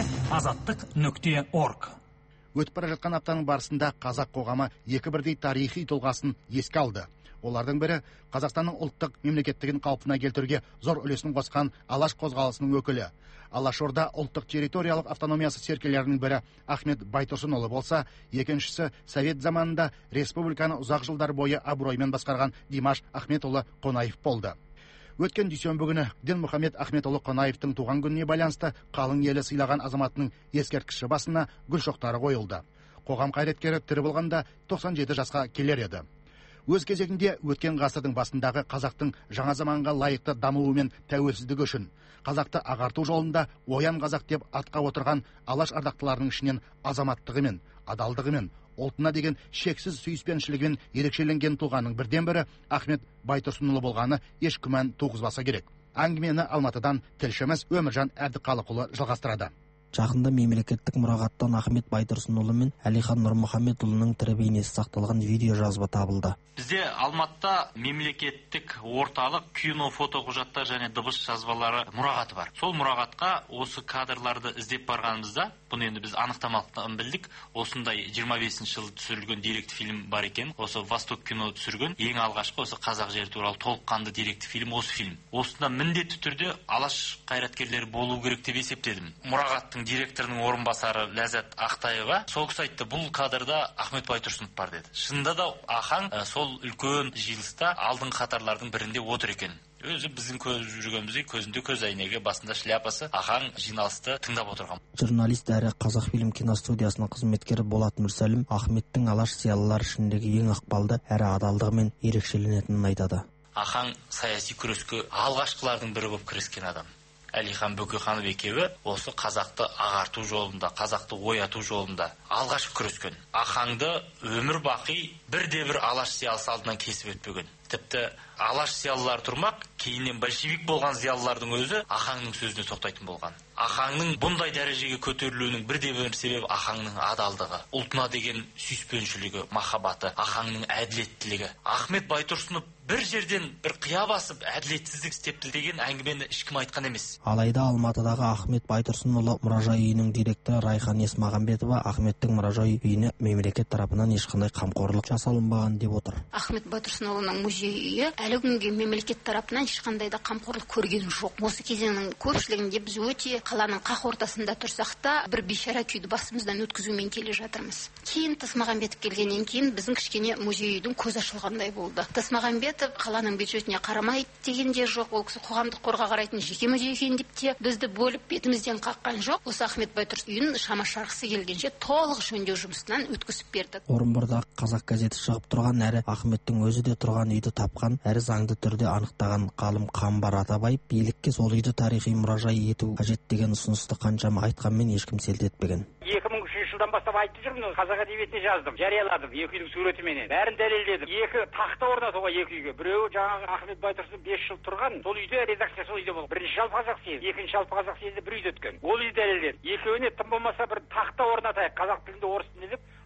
azаттық.org. Өтіп бара жатқан аптаның барысында қазақ қоғамы екі бірдей тарихи тұлғасын еске алды. Олардың бірі Қазақстанның ұлттық мемлекеттігін қалпына келтіруге зор үлесін қосқан Алаш қозғалысының өкілі. Алашорда ұлттық территориялық автономиясы серкелерінің бірі Ахмет Байтұрсынұлы болса, екіншісі Совет заманында республиканы ұзақ жылдар бойы абыроймен басқарған Димаш Ахметұлы Қонаев болды. Өткен дүйсенбі күні Дінмұхамед Ахметұлы Қонаевтың туған күніне байланысты қалың елі сыйлаған азаматының ескерткіші басына гүл шоқтары қойылды. Қоғам қайраткері тірі болғанда 97 жасқа келер еді. Өз кезегінде өткен ғасырдың басындағы қазақтың жаңа заманға лайықты дамуы мен тәуелсіздігі үшін қазақты ағарту жолында оян қазақ деп атқа отырған алаш ардақтыларының ішінен азаматтығымен, адалдығымен, ұлтына деген шексіз сүйіспеншілігімен ерекшеленген тұлғаның бірден бірі Ахмет Байтұрсынұлы болғаны еш күмән туғызбаса керек. Әңгімені Алматыдан тілшіміз Өміржан Әбдіқалықұлы жалғастырады. Жақында мемлекеттік мұрағаттан Ахмет Байтұрсынұлы мен Әлихан Нұрмұхамедұлының тірі бейнесі сақталған видео жазба табылды. Бізде Алматыда мемлекеттік орталық кино фотоқұжаттар және дыбыс жазбалары мұрағаты бар. Сол мұрағатқа осы кадрларды іздеп барғанымызда, бұны енді біз анықтамалықтан білдік, осындай 25 жылы түсірілген деректі фильм бар екен. Осы Восток кино түсірген ең алғашқы осы қазақ жері туралы толыққанды деректі фильм осы фильм. Осында міндетті түрде алаш қайраткерлері болу керек деп есептедім. Мұрағаттың директорының орынбасары Ләззат Ақтаева сол кісі айтты, бұл кадрда Ахмет Байтұрсынов бар деді. Шынында да ахаң сол үлкен жиылыста алдың қатарлардың бірінде отыр екен. Өзі біздің көріп жүргенімізде көзінде көз әйнегі, басында шляпасы, ахаң жиналысты тыңдап отырған. Журналист әрі Қазақфильм киностудиясының қызметкері Болат Мүрсәлім Ахметтің алаш зиялылар ішіндегі ең ықпалды әрі адалдығымен ерекшеленетінін айтады. Ахаң саяси күреске алғашқылардың бірі болып кіріскен адам. Әлихан Бөкейханов екеуі осы қазақты ағарту жолында, қазақты ояту жолында алғашқы күрескен. Ахаңды өмір бақи бірде-бір алаш зиялысы алдынан кесіп өтпеген. Тіпті алаш зиялылар тұрмақ, кейіннен большевик болған зиялылардың өзі ахаңның сөзіне тоқтайтын болған. Ахаңның бұндай дәрежеге көтерілуінің бірде-бір себебі ахаңның адалдығы, ұлтына деген сүйіспеншілігі, махаббаты, ахаңның әділеттілігі. Ахмет Байтұрсынов бір жерден бір қия басып әділетсіздік істепті деген әңгімені ешкім айтқан емес. Алайда Алматыдағы Ахмет Байтұрсынұлы мұражай үйінің директоры Райхан Есмағамбетова Ахметтің мұражай үйіне мемлекет тарапынан ешқандай қамқорлық жасалынбаған деп отыр. Ахмет Байтұрсынұлының музей үйі әлі күнге мемлекет тарапынан ешқандай да қамқорлық көрген жоқ. Осы кезеңнің көпшілігінде біз өте қаланың қақ ортасында тұрсақ та бір бейшара күйді басымыздан өткізумен келе жатырмыз. Кейін Тасмағамбетов келгеннен кейін біздің кішкене музей үйдің көз ашылғандай болды. Тасмағамбетов қаланың бюджетіне қарамайды деген де жоқ, ол кісі қоғамдық қорға қарайтын жеке музей екен деп те бізді бөліп бетімізден қаққан жоқ. Осы Ахмет Байтұрсынов үйін шама шарқысы келгенше толық жөндеу жұмысынан өткізіп берді. Орынбордағы Қазақ газеті шығып тұрған әрі Ахметтің өзі де тұрған үйді тапқан әрі заңды түрде анықтаған ғалым Қамбар Атабаев билікке сол үйді тарихи мұражай ету қажет деген ұсынысты қаншама айтқанмен ешкім селт етпеген. 2003 жылдан бастап айтып жүрмін, қазақ әдебиетіне жаздым, жарияладым, екі үйдің суретіменен. Бәрін дәлелдедім. Екі тақта орнатуға екі үйге. Біреуі жаңағы Ахмет Байтұрсынов 5 жыл тұрған, сол үйде редакция сол үйде болды. Бірінші жалпы қазақ съезі, екінші жалпы қазақ съезі бір үйде өткен. Ол үйді дәлелдедім. Екеуіне тым болмаса бір тақта орнатайық, қазақ тілінде орыс тілінде деп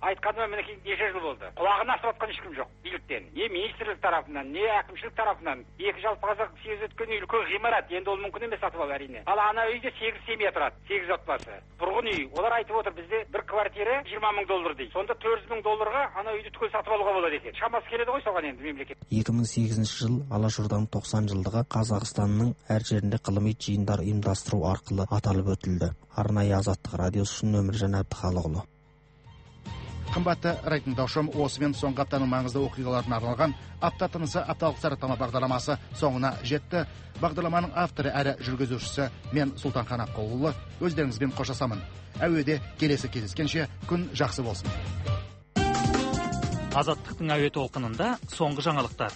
айтқаныма мінекей неше жыл болды. Құлағын асып жатқан ешкім жоқ биліктен. Не министрлік тарапынан, не әкімшілік тарапынан. Екі жалпы қазақ съезі өткен үй үлкен ғимарат. Енді ол мүмкін емес сатып алу әрине. Ал ана үйде 8 семья тұрады, 8 отбасы. Тұрғын үй. Олар айтып отыр, бізде бір квартира $20,000 дейді. Сонда $400,000-ға ана үйді түгел сатып алуға болады екен. Шамасы келеді ғой соған енді мемлекет. 2008 жыл Алашорданың 90 жылдығы Қазақстанның әр жерінде ғылыми жиындар ұйымдастыру арқылы аталып өтілді. Арнайы Азаттық радиосы үшін Өміржан Әбдіхалықұлы. Қымбатты радиотыңдаушым, осымен соңғы аптаның маңызды оқиғаларына арналған апта тынысы апталық сараптама бағдарламасы соңына жетті. Бағдарламаның авторы әрі жүргізушісі мен Сұлтанхан Аққұлұлы. Өздеріңізбен қоштасамын. Әуеде келесі кездескенше күн жақсы болсын. Азаттықтың әуе толқынында соңғы жаңалықтар.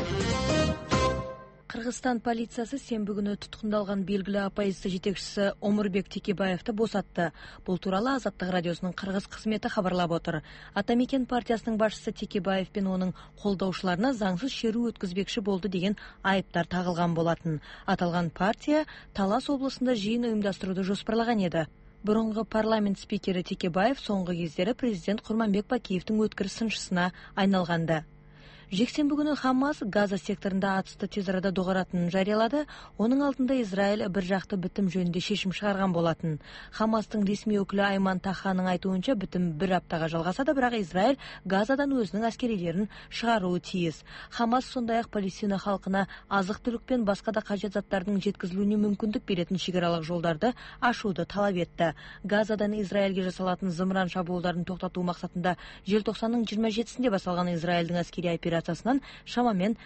Қырғызстан полициясы сенбі күні тұтқындалған белгілі оппозиция жетекшісі Омурбек Текебаевты босатты. Бұл туралы Азаттық радиосының қырғыз қызметі хабарлап отыр. Атамекен партиясының басшысы Текебаев пен оның қолдаушыларына заңсыз шеру өткізбекші болды деген айыптар тағылған болатын. Аталған партия Талас облысында жиын ұйымдастыруды жоспарлаған еді. Бұрынғы парламент спикері Текебаев соңғы кездері президент Құрманбек Бакиевтің өткір сыншысына айналғанды. Жексенбі күні Хамас Газа секторында атысты тез арада доғаратынын жариялады. Оның алдында Израиль бір жақты бітім жөнінде шешім шығарған болатын. Хамастың ресми өкілі Айман Таханың айтуынша бітім бір аптаға жалғасады, бірақ Израиль Газадан өзінің әскерилерін шығаруы тиіс. Хамас сондай-ақ Палестина халқына азық-түлік пен басқа да қажет заттардың жеткізілуіне мүмкіндік беретін шекаралық жолдарды ашуды талап етті. Газадан Израильге жасалатын зымыран шабуылдарын тоқтату мақсатында желтоқсанның 27-сінде басталған Израильдің әскери операциясынан шамамен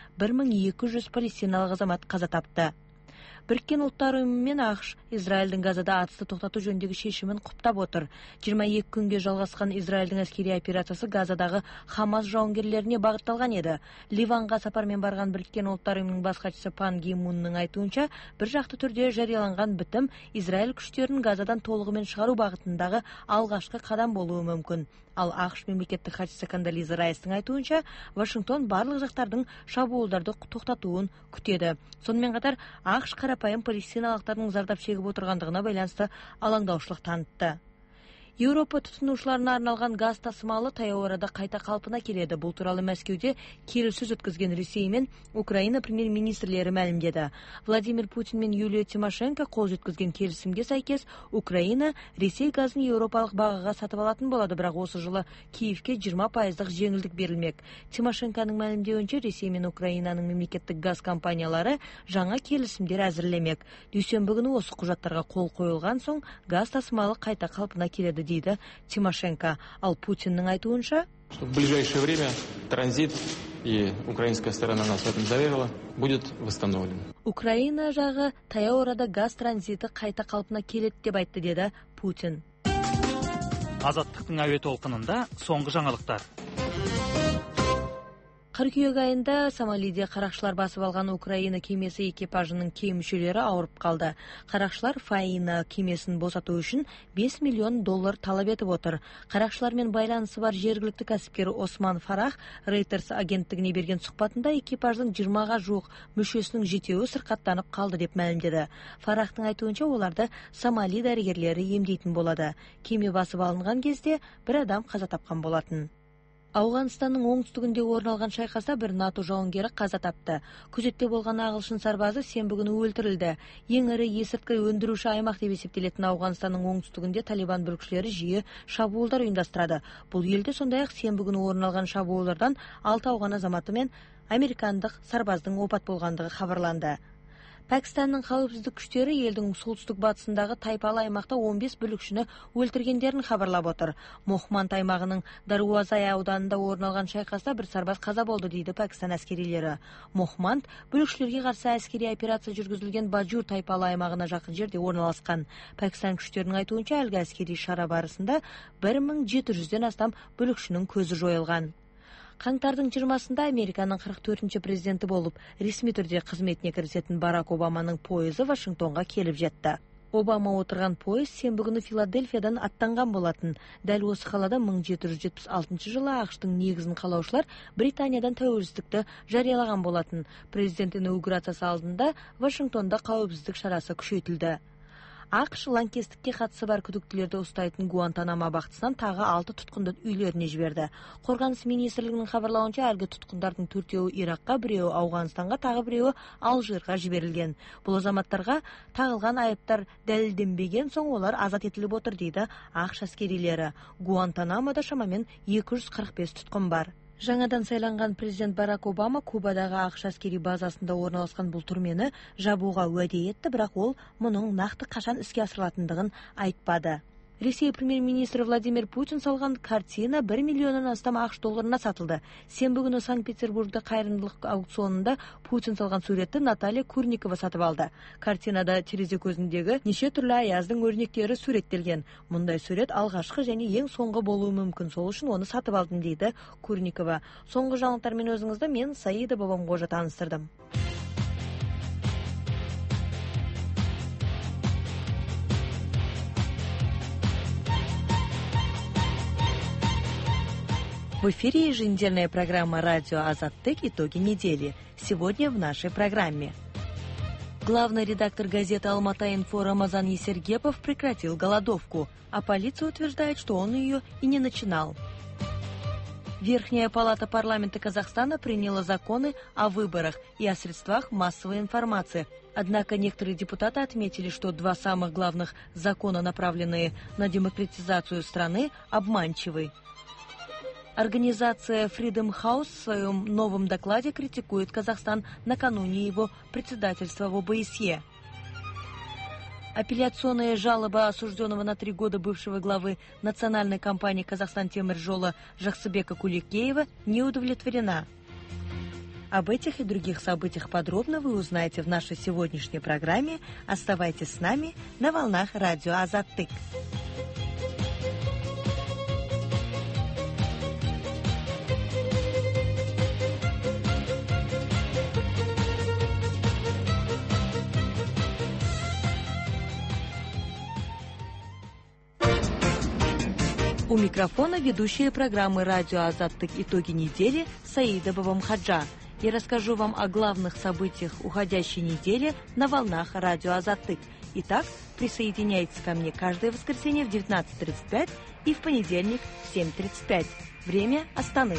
1200 палестиналық азамат қаза тапты. Біріккен ұлттар ұйымы мен ақш Израильдің Газада атысты тоқтату жөніндегі шешімін құптап отыр. 22 күнге жалғасқан Израильдің әскери операциясы Газадағы Хамас жауынгерлеріне бағытталған еді. Ливанға сапармен барған Біріккен ұлттар ұйымының бас хатшысы Пан Ги Мунның айтуынша, бір жақты түрде жарияланған бітім Израиль күштерін Газадан толығымен шығару бағытындағы алғашқы қадам болуы мүмкін. Ал ақш мемлекеттік хатшысы Кондолиза Райстың айтуынша, Вашингтон барлық жақтардың шабуылдарды тоқтатуын күтеді. Сонымен қатар, ақш қарапайым палестиналықтардың зардап шегіп отырғандығына байланысты алаңдаушылық танытты. Еуропа тұтынушыларына арналған газ тасымалы таяу арада қайта қалпына келеді. Бұл туралы Мәскеуде келіссөз өткізген Ресей мен Украина премьер-министрлері мәлімдеді. Владимир Путин мен Юлия Тимошенко қол жеткізген келісімге сәйкес Украина Ресей газын еуропалық бағаға сатып алатын болады, бірақ осы жылы Киевке 20% жеңілдік берілмек. Тимошенконың мәлімдеуінше Ресей мен Украинаның мемлекеттік газ компаниялары жаңа келісімдер әзірлемек. Дүйсенбі күні осы құжаттарға қол қойылған соң газ тасымалы қайта қалпына келеді дейді Тимошенко. Ал Путиннің айтуынша, что в ближайшее время транзит, и украинская сторона нас в этом заверила, будет восстановлен. Украина жағы таяу арада газ транзиті қайта қалпына келеді деп айтты, деді Путин. Азаттықтың әуе толқынында соңғы жаңалықтар. Қыркүйек айында Сомалиде қарақшылар басып алған Украина кемесі экипажының кей мүшелері ауырып қалды. Қарақшылар Фаина кемесін босату үшін $5 миллион талап етіп отыр. Қарақшылармен байланысы бар жергілікті кәсіпкер Осман Фарах Reuters агенттігіне берген сұхбатында экипаждың 20-ға жуық мүшесінің 7-еуі сырқаттанып қалды деп мәлімдеді. Фарахтың айтуынша, оларды Сомали дәрігерлері емдейтін болады. Кеме басып алынған кезде бір адам қаза тапқан болатын. Ауғанстанның оңтүстігінде орын алған шайқаста бір НАТО жауынгері қаза тапты. Күзетте болған ағылшын сарбазы сенбі күні өлтірілді. Ең ірі есірткі өндіруші аймақ деп есептелетін Ауғанстанның оңтүстігінде Талибан бүлікшілері жиі шабуылдар ұйымдастырады. Бұл елде сондай-ақ сенбі күні орын алған шабуылдардан 6 ауған азаматы мен американдық сарбаздың опат болғандығы хабарланды. Пәкістанның қауіпсіздік күштері елдің солтүстік батысындағы тайпалы аймақта 15 бүлікшіні өлтіргендерін хабарлап отыр. Мохманд аймағының Даруазай ауданында орын алған шайқаста бір сарбаз қаза болды, дейді Пәкістан әскерилері. Мохманд бүлікшілерге қарсы әскери операция жүргізілген Баджур тайпалы аймағына жақын жерде орналасқан. Пәкістан күштерінің айтуынша, әлгі әскери шара барысында 1700-ден астам бүлікшінің көзі жойылған. Қаңтардың 20-сында Американың 44-ші президенті болып ресми түрде қызметіне кірісетін Барак Обаманың пойызы Вашингтонға келіп жетті. Обама отырған пойыз сенбі күні Филадельфиядан аттанған болатын. Дәл осы қалада 1776 жылы ақштың негізін қалаушылар Британиядан тәуелсіздікті жариялаған болатын. Президент инаугурациясы алдында Вашингтонда қауіпсіздік шарасы күшейтілді. АКШ лаңкестікке қатысы бар күдіктілерді ұстайтын Гуантанамо бақтысынан тағы 6 тұтқынды үйлеріне жіберді. Қорғаныс министрлігінің хабарлауынша, әлгі тұтқындардың 4-еуі Иракқа, 1-еуі Ауғанстанға, тағы 1-еуі Алжирға жіберілген. Бұл азаматтарға тағылған айыптар дәлелденбеген соң олар азат етіліп отыр дейді АКШ әскерилері. Гуантанамода шамамен 245 тұтқын бар. Жаңадан сайланған президент Барак Обама Кубадағы АКШ әскери базасында орналасқан бұл түрмені жабуға уәде етті, бірақ ол мұның нақты қашан іске асырылатындығын айтпады. Ресей премьер-министрі Владимир Путин салған картина 1 миллионнан астам ақш долларына сатылды. Сенбі күні Санкт-Петербургда қайырымдылық аукционында Путин салған суретті Наталья Курникова сатып алды. Картинада терезе көзіндегі неше түрлі аяздың өрнектері суреттелген. Мұндай сурет алғашқы және ең соңғы болуы мүмкін, сол үшін оны сатып алдым дейді Курникова. Соңғы жаңалықтармен өзіңізді мен Саида Бабамғожа таныстырдым. В эфире еженедельная программа «Радио Азаттык. Итоги недели». Сегодня в нашей программе. Главный редактор газеты «Алмата-Инфо» Рамазан Есергепов прекратил голодовку, а полиция утверждает, что он ее и не начинал. Верхняя палата парламента Казахстана приняла законы о выборах и о средствах массовой информации. Однако некоторые депутаты отметили, что 2 самых главных закона, направленные на демократизацию страны, обманчивы. Организация Freedom House в своем новом докладе критикует Казахстан накануне его председательства в ОБСЕ. Апелляционная жалоба осужденного на 3 года бывшего главы национальной компании «Казахстан-Темиржола» Жаксыбека Куликеева не удовлетворена. Об этих и других событиях подробно вы узнаете в нашей сегодняшней программе. Оставайтесь с нами на волнах радио Азаттык. У микрофона ведущая программы «Радио Азаттык. Итоги недели» Саида Бабамхаджа. Я расскажу вам о главных событиях уходящей недели на волнах «Радио Азаттык». Итак, присоединяйтесь ко мне каждое воскресенье в 19:35 и в понедельник в 7:35. Время Астаны.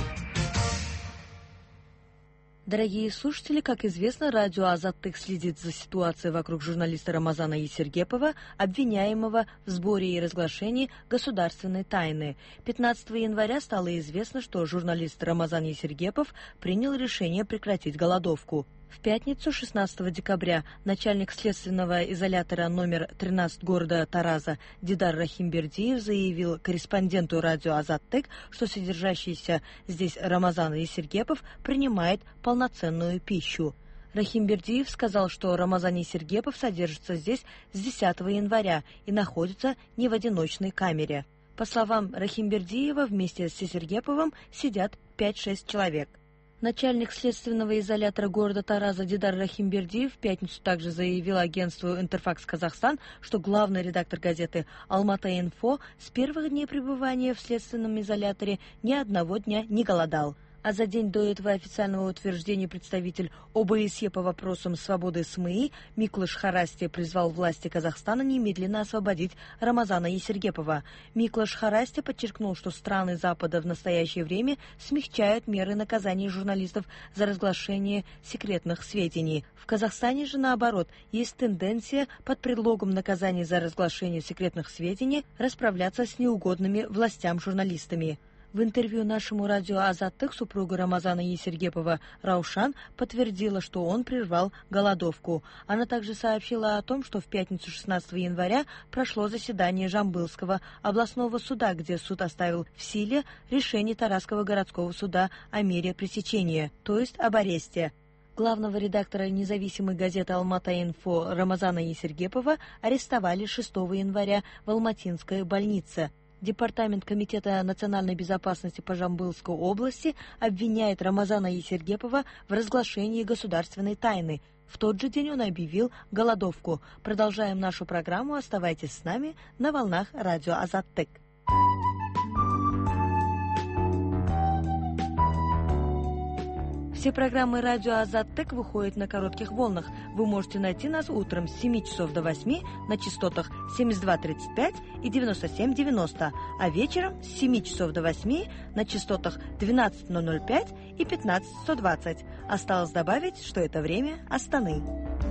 Дорогие слушатели, как известно, радио Азаттык следит за ситуацией вокруг журналиста Рамазана Есергепова, обвиняемого в сборе и разглашении государственной тайны. 15 января стало известно, что журналист Рамазан Есергепов принял решение прекратить голодовку. В пятницу, 16 декабря, начальник следственного изолятора номер 13 города Тараза Дидар Рахимбердиев заявил корреспонденту радио Азаттык, что содержащийся здесь Рамазан Есергепов принимает полноценную пищу. Рахимбердиев сказал, что Рамазан Есергепов содержится здесь с 10 января и находится не в одиночной камере. По словам Рахимбердиева, вместе с Есергеповым сидят 5-6 человек. Начальник следственного изолятора города Тараза Дидар Рахимбердиев в пятницу также заявил агентству «Интерфакс Казахстан», что главный редактор газеты «Алмата-Инфо» с первых дней пребывания в следственном изоляторе ни одного дня не голодал. А за день до этого официального утверждения представитель ОБСЕ по вопросам свободы СМИ Миклыш Харасти призвал власти Казахстана немедленно освободить Рамазана Есергепова. Миклыш Харасти подчеркнул, что страны Запада в настоящее время смягчают меры наказания журналистов за разглашение секретных сведений. В Казахстане же, наоборот, есть тенденция под предлогом наказания за разглашение секретных сведений расправляться с неугодными властям журналистами. В интервью нашему радио Азаттык супруга Рамазана Есергепова Раушан подтвердила, что он прервал голодовку. Она также сообщила о том, что в пятницу 16 января прошло заседание Жамбылского областного суда, где суд оставил в силе решение Таразского городского суда о мере пресечения, то есть об аресте. Главного редактора независимой газеты «Алмата-Инфо» Рамазана Есергепова арестовали 6 января в Алматинской больнице. Департамент Комитета национальной безопасности по Жамбылской области обвиняет Рамазана Есергепова в разглашении государственной тайны. В тот же день он объявил голодовку. Продолжаем нашу программу. Оставайтесь с нами на волнах радио Азаттык. Все программы радио Азаттык выходят на коротких волнах. Вы можете найти нас утром с 7 часов до 8 на частотах 7235 и 9790, а вечером с 7 часов до 8 на частотах 12005 и 15120. Осталось добавить, что это время Астаны.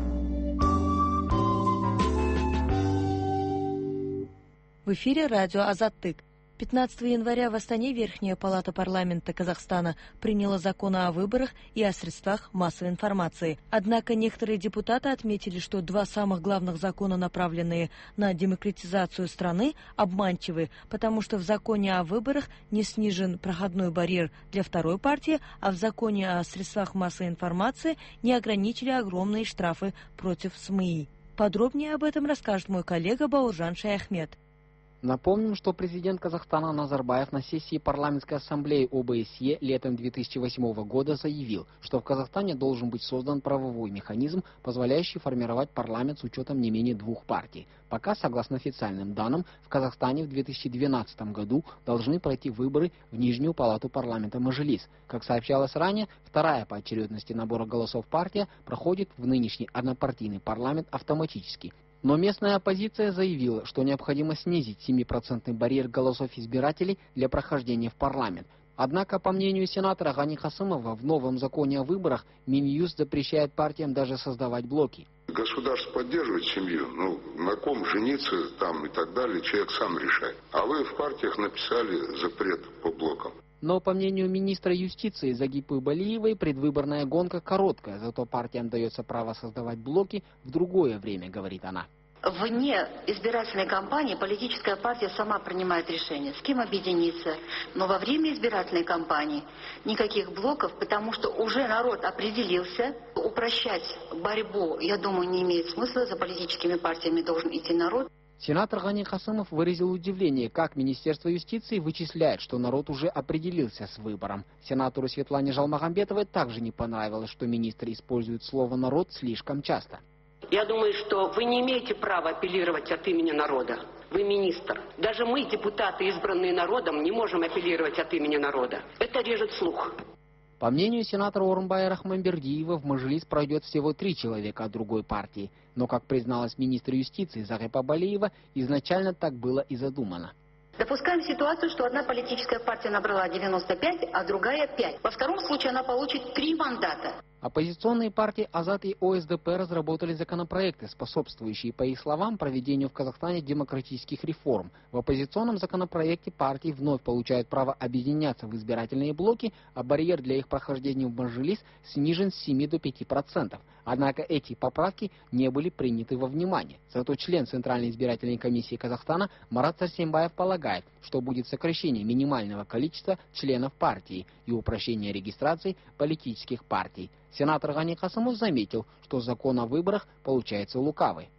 В эфире радио «Азаттык». 15 января в Астане Верхняя палата парламента Казахстана приняла закон о выборах и о средствах массовой информации. Однако некоторые депутаты отметили, что два самых главных закона, направленные на демократизацию страны, обманчивы, потому что в законе о выборах не снижен проходной барьер для второй партии, а в законе о средствах массовой информации не ограничили огромные штрафы против СМИ. Подробнее об этом расскажет мой коллега Бауыржан Шаяхмет. Напомним, что президент Казахстана Назарбаев на сессии парламентской ассамблеи ОБСЕ летом 2008 года заявил, что в Казахстане должен быть создан правовой механизм, позволяющий формировать парламент с учетом не менее двух партий. Пока, согласно официальным данным, в Казахстане в 2012 году должны пройти выборы в Нижнюю палату парламента Мажилис. Как сообщалось ранее, вторая по очередности набора голосов партия проходит в нынешний однопартийный парламент автоматически. Но местная оппозиция заявила, что необходимо снизить 7% барьер голосов избирателей для прохождения в парламент. Однако, по мнению сенатора Гани Касымова, в новом законе о выборах Минюст запрещает партиям даже создавать блоки. Государство поддерживает семью, на ком жениться там и так далее, человек сам решает. А вы в партиях написали запрет по блокам. Но, по мнению министра юстиции Загипы Балиевой, предвыборная гонка короткая, зато партиям дается право создавать блоки в другое время, говорит она. Вне избирательной кампании политическая партия сама принимает решение, с кем объединиться. Но во время избирательной кампании никаких блоков, потому что уже народ определился. Упрощать борьбу, я думаю, не имеет смысла. За политическими партиями должен идти народ. Сенатор Гани Касымов выразил удивление, как Министерство юстиции вычисляет, что народ уже определился с выбором. Сенатору Светлане Жалмагамбетовой также не понравилось, что министр использует слово «народ» слишком часто. Я думаю, что вы не имеете права апеллировать от имени народа. Вы министр. Даже мы, депутаты, избранные народом, не можем апеллировать от имени народа. Это режет слух. По мнению сенатора Орынбая Рахманбердиева, в Мажилис пройдет всего 3 человека от другой партии. Но, как призналась министр юстиции Загипа Балиева, изначально так было и задумано. Допускаем ситуацию, что одна политическая партия набрала 95, а другая 5. Во втором случае она получит 3 мандата. Оппозиционные партии Азат и ОСДП разработали законопроекты, способствующие, по их словам, проведению в Казахстане демократических реформ. В оппозиционном законопроекте партии вновь получают право объединяться в избирательные блоки, а барьер для их прохождения в Мажилис снижен с 7 до 5%. Однако эти поправки не были приняты во внимание. Зато член Центральной избирательной комиссии Казахстана Марат Сарсембаев полагает, что будет сокращение минимального количества членов партии и упрощение регистрации политических партий. Сенатор Гани Касымов заметил, что закон о выборах получается лукавый.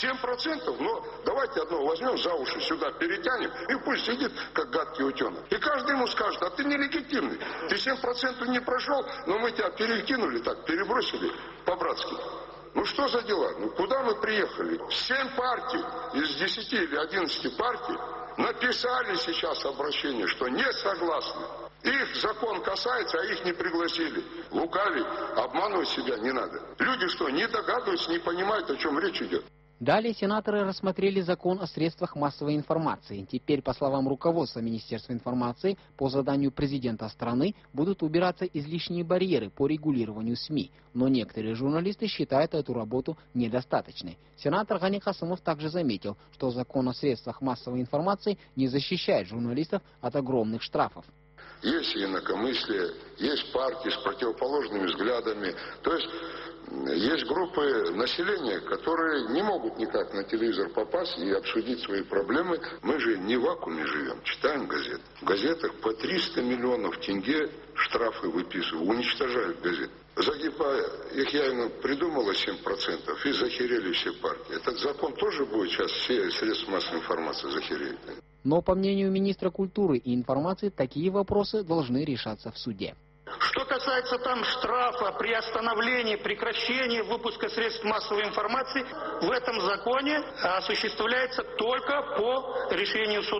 7%, но давайте одно возьмем за уши, сюда перетянем, и пусть сидит, как гадкий утенок. И каждый ему скажет, а ты нелегитимный, ты 7% не прошел, но мы тебя перекинули так, перебросили по-братски. Ну что за дела? Куда мы приехали? 7 партий из 10 или 11 партий написали сейчас обращение, что не согласны. Их закон касается, а их не пригласили. Лукавить, обманывать себя не надо. Люди что, не догадываются, не понимают, о чем речь идет? Далее сенаторы рассмотрели закон о средствах массовой информации. Теперь, по словам руководства Министерства информации, по заданию президента страны будут убираться излишние барьеры по регулированию СМИ. Но некоторые журналисты считают эту работу недостаточной. Сенатор Гани Касымов также заметил, что закон о средствах массовой информации не защищает журналистов от огромных штрафов. Есть инакомыслие, есть партии с противоположными взглядами. То есть есть группы населения, которые не могут никак на телевизор попасть и обсудить свои проблемы. Мы же не в вакууме живем, читаем газеты. В газетах по 300 миллионов тенге штрафы выписывают, уничтожают газеты. Загипа Яхьяевна придумала 7% и захерели все партии. Этот закон тоже будет сейчас все средства массовой информации захерели. Но, по мнению министра культуры и информации, такие вопросы должны решаться в суде. Что касается там штрафа при остановлении, прекращении выпуска средств массовой информации, в этом законе осуществляется только по решению суда.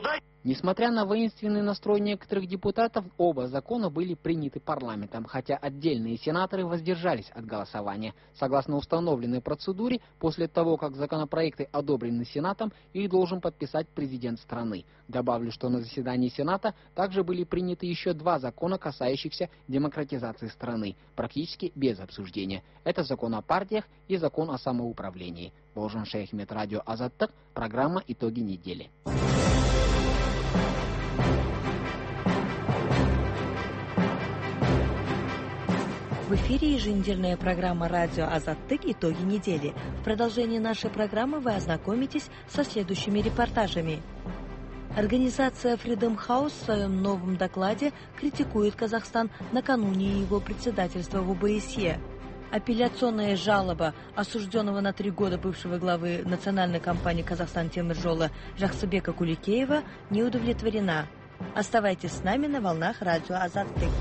Несмотря на воинственный настрой некоторых депутатов, оба закона были приняты парламентом, хотя отдельные сенаторы воздержались от голосования. Согласно установленной процедуре, после того, как законопроекты одобрены Сенатом, их должен подписать президент страны. Добавлю, что на заседании Сената также были приняты еще 2 закона, касающихся демократизации страны, практически без обсуждения. Это закон о партиях и закон о самоуправлении. Бауыржан Шаяхмет, радио Азаттык, программа «Итоги недели». В эфире еженедельная программа «Радио Азаттык. Итоги недели». В продолжении нашей программы вы ознакомитесь со следующими репортажами. Организация Freedom House в своем новом докладе критикует Казахстан накануне его председательства в ОБСЕ. Апелляционная жалоба осужденного на 3 года бывшего главы национальной компании «Казахстан Темиржолы» Жаксыбека Куликеева не удовлетворена. Оставайтесь с нами на волнах радио Азаттык.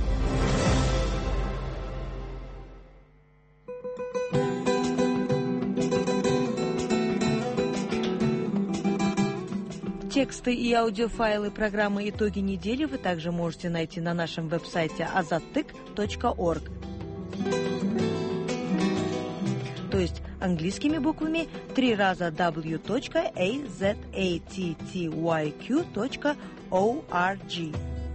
Тексты и аудиофайлы программы «Итоги недели» вы также можете найти на нашем веб-сайте azattyk.org. То есть английскими буквами 3 раза w.azattyq.org.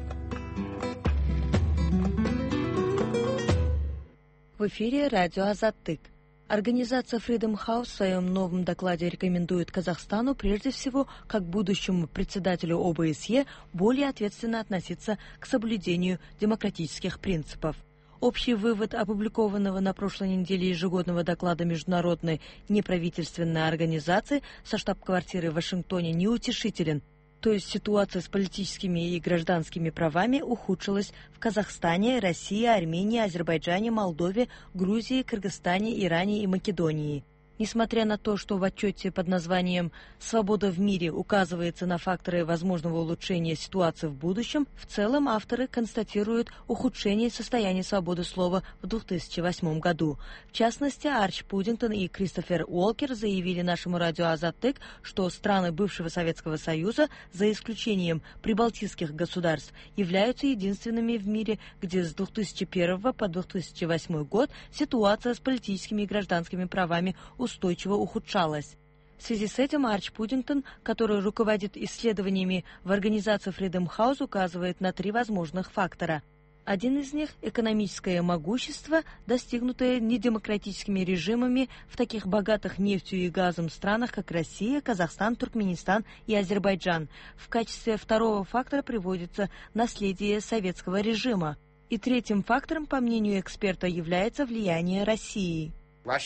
В эфире радио Азаттык. Организация Freedom House в своем новом докладе рекомендует Казахстану прежде всего, как будущему председателю ОБСЕ, более ответственно относиться к соблюдению демократических принципов. Общий вывод опубликованного на прошлой неделе ежегодного доклада международной неправительственной организации со штаб-квартирой в Вашингтоне неутешителен. То есть ситуация с политическими и гражданскими правами ухудшилась в Казахстане, России, Армении, Азербайджане, Молдове, Грузии, Кыргызстане, Иране и Македонии. Несмотря на то, что в отчете под названием «Свобода в мире» указывается на факторы возможного улучшения ситуации в будущем, в целом авторы констатируют ухудшение состояния свободы слова в 2008 году. В частности, Арч Пудингтон и Кристофер Уолкер заявили нашему радио Азаттык, что страны бывшего Советского Союза, за исключением прибалтийских государств, являются единственными в мире, где с 2001 по 2008 год ситуация с политическими и гражданскими правами устойчиво ухудшалась. В связи с этим Арч Пудингтон, который руководит исследованиями в организации Freedom House, указывает на 3 возможных фактора. Один из них – экономическое могущество, достигнутое недемократическими режимами в таких богатых нефтью и газом странах, как Россия, Казахстан, Туркменистан и Азербайджан. В качестве второго фактора приводится наследие советского режима. И третьим фактором, по мнению эксперта, является влияние России.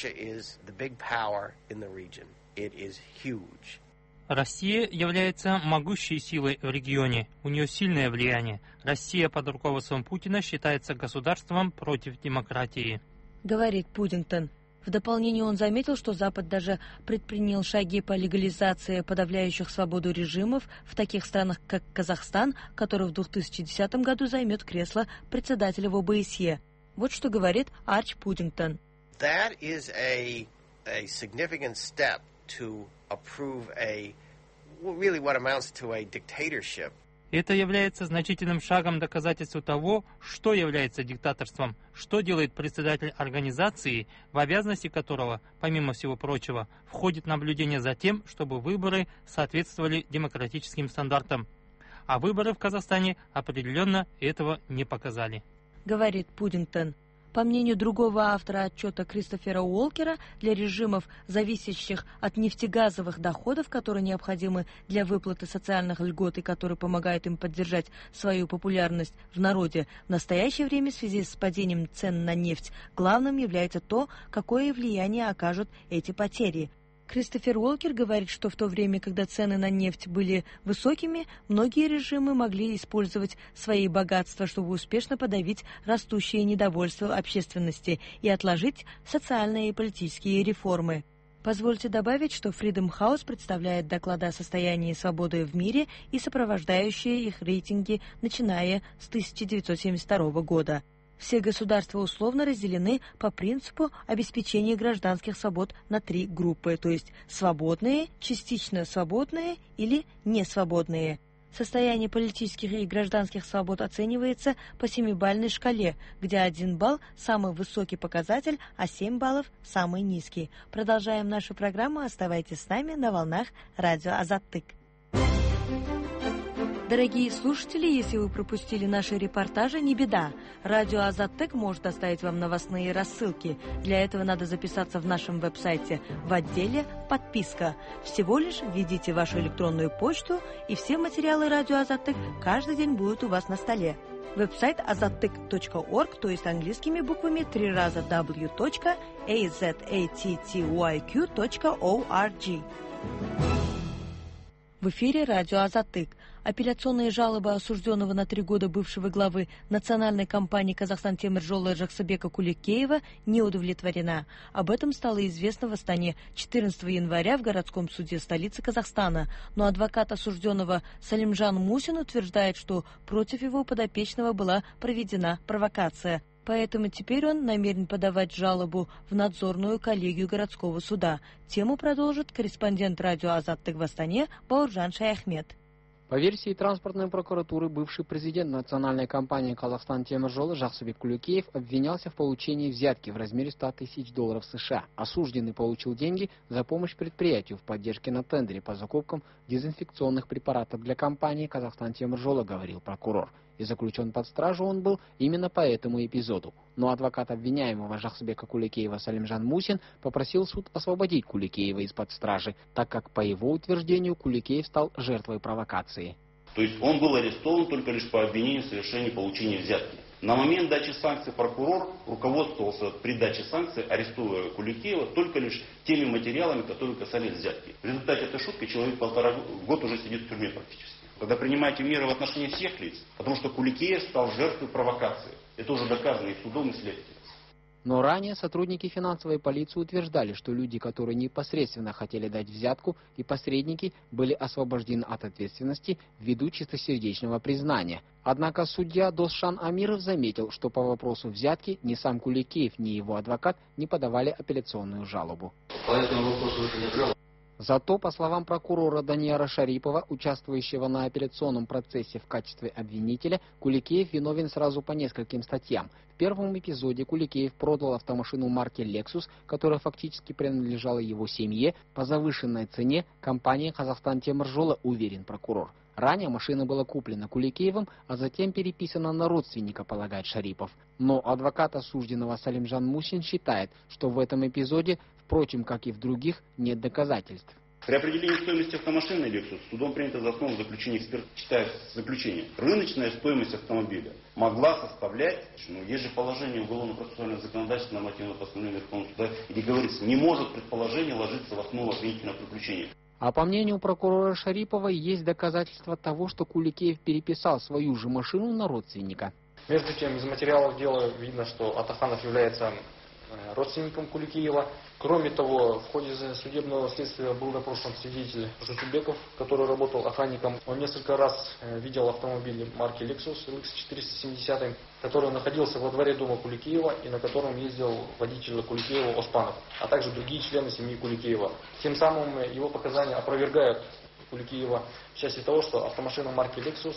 Россия является могущей силой в регионе. У нее сильное влияние. Россия под руководством Путина считается государством против демократии. Говорит Пудингтон. В дополнение он заметил, что Запад даже предпринял шаги по легализации подавляющих свободу режимов в таких странах, как Казахстан, который в 2010 году займет кресло председателя в ОБСЕ. Вот что говорит Арч Пудингтон. That is a significant step to approve really what amounts to a dictatorship. Это является значительным шагом доказательству того, что является диктаторством, что делает председатель организации, в обязанности которого, помимо всего прочего, входит наблюдение за тем, чтобы выборы соответствовали демократическим стандартам. А выборы в Казахстане определенно этого не показали. Говорит Пудингтон. По мнению другого автора отчета Кристофера Уолкера, для режимов, зависящих от нефтегазовых доходов, которые необходимы для выплаты социальных льгот и которые помогают им поддержать свою популярность в народе, в настоящее время в связи с падением цен на нефть главным является то, какое влияние окажут эти потери. Кристофер Уолкер говорит, что в то время, когда цены на нефть были высокими, многие режимы могли использовать свои богатства, чтобы успешно подавить растущее недовольство общественности и отложить социальные и политические реформы. Позвольте добавить, что Freedom House представляет доклады о состоянии свободы в мире и сопровождающие их рейтинги, начиная с 1972 года. Все государства условно разделены по принципу обеспечения гражданских свобод на 3 группы, то есть свободные, частично свободные или несвободные. Состояние политических и гражданских свобод оценивается по 7-бальной шкале, где 1 балл – самый высокий показатель, а 7 баллов – самый низкий. Продолжаем нашу программу. Оставайтесь с нами на волнах радио Азаттык. Дорогие слушатели, если вы пропустили наши репортажи, не беда. Радио Азаттык может оставить вам новостные рассылки. Для этого надо записаться в нашем веб-сайте в отделе «Подписка». Всего лишь введите вашу электронную почту, и все материалы Радио Азаттык каждый день будут у вас на столе. Веб-сайт azattyk.org, то есть английскими буквами 3 раза w.azattyq.org. В эфире радио Азаттык. Апелляционная жалоба осужденного на 3 года бывшего главы национальной компании «Казахстан-Темиржолы» Жаксыбека Куликеева не удовлетворена. Об этом стало известно в Астане 14 января в городском суде столицы Казахстана. Но адвокат осужденного Салимжан Мусин утверждает, что против его подопечного была проведена провокация. Поэтому теперь он намерен подавать жалобу в надзорную коллегию городского суда. Тему продолжит корреспондент радио Азаттык в Астане Бауржан Шаяхмед. По версии транспортной прокуратуры, бывший президент национальной компании «Казахстан-Темиржолы» Жаксыбек Куликеев обвинялся в получении взятки в размере $100 000 США. Осужденный получил деньги за помощь предприятию в поддержке на тендере по закупкам дезинфекционных препаратов для компании «Казахстан-Темиржолы», говорил прокурор. И заключен под стражу он был именно по этому эпизоду. Но адвокат обвиняемого Жаксыбека Куликеева Салимжан Мусин попросил суд освободить Куликеева из-под стражи, так как, по его утверждению, Куликеев стал жертвой провокации. То есть он был арестован только лишь по обвинению в совершении получения взятки. На момент дачи санкций прокурор руководствовался при даче санкций, арестуя Куликеева, только лишь теми материалами, которые касались взятки. В результате этой шутки человек 1,5 года уже сидит в тюрьме практически. Когда принимаете меры в отношении всех лиц, потому что Куликеев стал жертвой провокации. Это уже доказано и судом, и следствием. Но ранее сотрудники финансовой полиции утверждали, что люди, которые непосредственно хотели дать взятку, и посредники были освобождены от ответственности ввиду чистосердечного признания. Однако судья Досшан Амиров заметил, что по вопросу взятки ни сам Куликеев, ни его адвокат не подавали апелляционную жалобу. По этому вопросу это не жалоба. Зато, по словам прокурора Данияра Шарипова, участвующего на апелляционном процессе в качестве обвинителя, Куликеев виновен сразу по нескольким статьям. В первом эпизоде Куликеев продал автомашину марки Lexus, которая фактически принадлежала его семье, по завышенной цене компании «Казахстан-Темиржолы», уверен прокурор. Ранее машина была куплена Куликеевым, а затем переписана на родственника, полагает Шарипов. Но адвокат осужденного Салимжан Мусин считает, что в этом эпизоде, впрочем, как и в других, нет доказательств. При определении стоимости автомашины Lexus судом принято за основу заключения эксперта, читая заключение. Рыночная стоимость автомобиля могла составлять, есть же положение уголовно-процессуального законодательства, нормативного постановления Верховного суда, где говорится, не может предположение ложиться в основу обвинительного заключения. А по мнению прокурора Шарипова, есть доказательства того, что Куликеев переписал свою же машину на родственника. Между тем, из материалов дела видно, что Атаханов является родственником Куликеева. Кроме того, в ходе судебного следствия был допрошен свидетель Жусубеков, который работал охранником. Он несколько раз видел автомобиль марки Lexus LX470, который находился во дворе дома Куликеева и на котором ездил водитель Куликеева Оспанов, а также другие члены семьи Куликеева. Тем самым его показания опровергают Куликеева в части того, что автомашина марки Lexus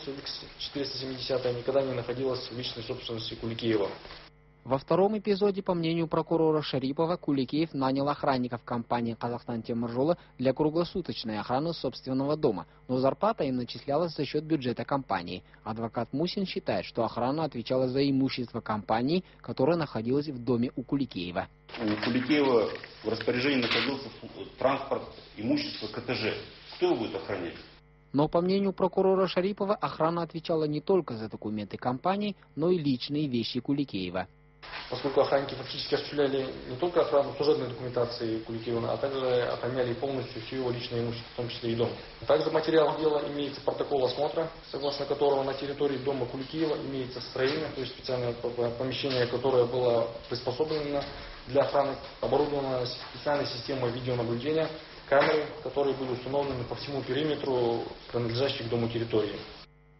LX470 никогда не находилась в личной собственности Куликеева. Во втором эпизоде, по мнению прокурора Шарипова, Куликеев нанял охранников компании «Казахстан-Темиржолы» для круглосуточной охраны собственного дома, но зарплата им начислялась за счет бюджета компании. Адвокат Мусин считает, что охрана отвечала за имущество компании, которое находилось в доме у Куликеева. У Куликеева в распоряжении находился транспорт, имущество КТЖ. Кто его будет охранять? Но, по мнению прокурора Шарипова, охрана отвечала не только за документы компании, но и личные вещи Куликеева. Поскольку охранники фактически осуществляли не только охрану служебной документации Куликеева, а также охраняли полностью все его личное имущество, в том числе и дом. Также в материалах дела имеется протокол осмотра, согласно которого на территории дома Куликеева имеется строение, то есть специальное помещение, которое было приспособлено для охраны, оборудована специальной системой видеонаблюдения, камеры, которые были установлены по всему периметру принадлежащей к дому территории.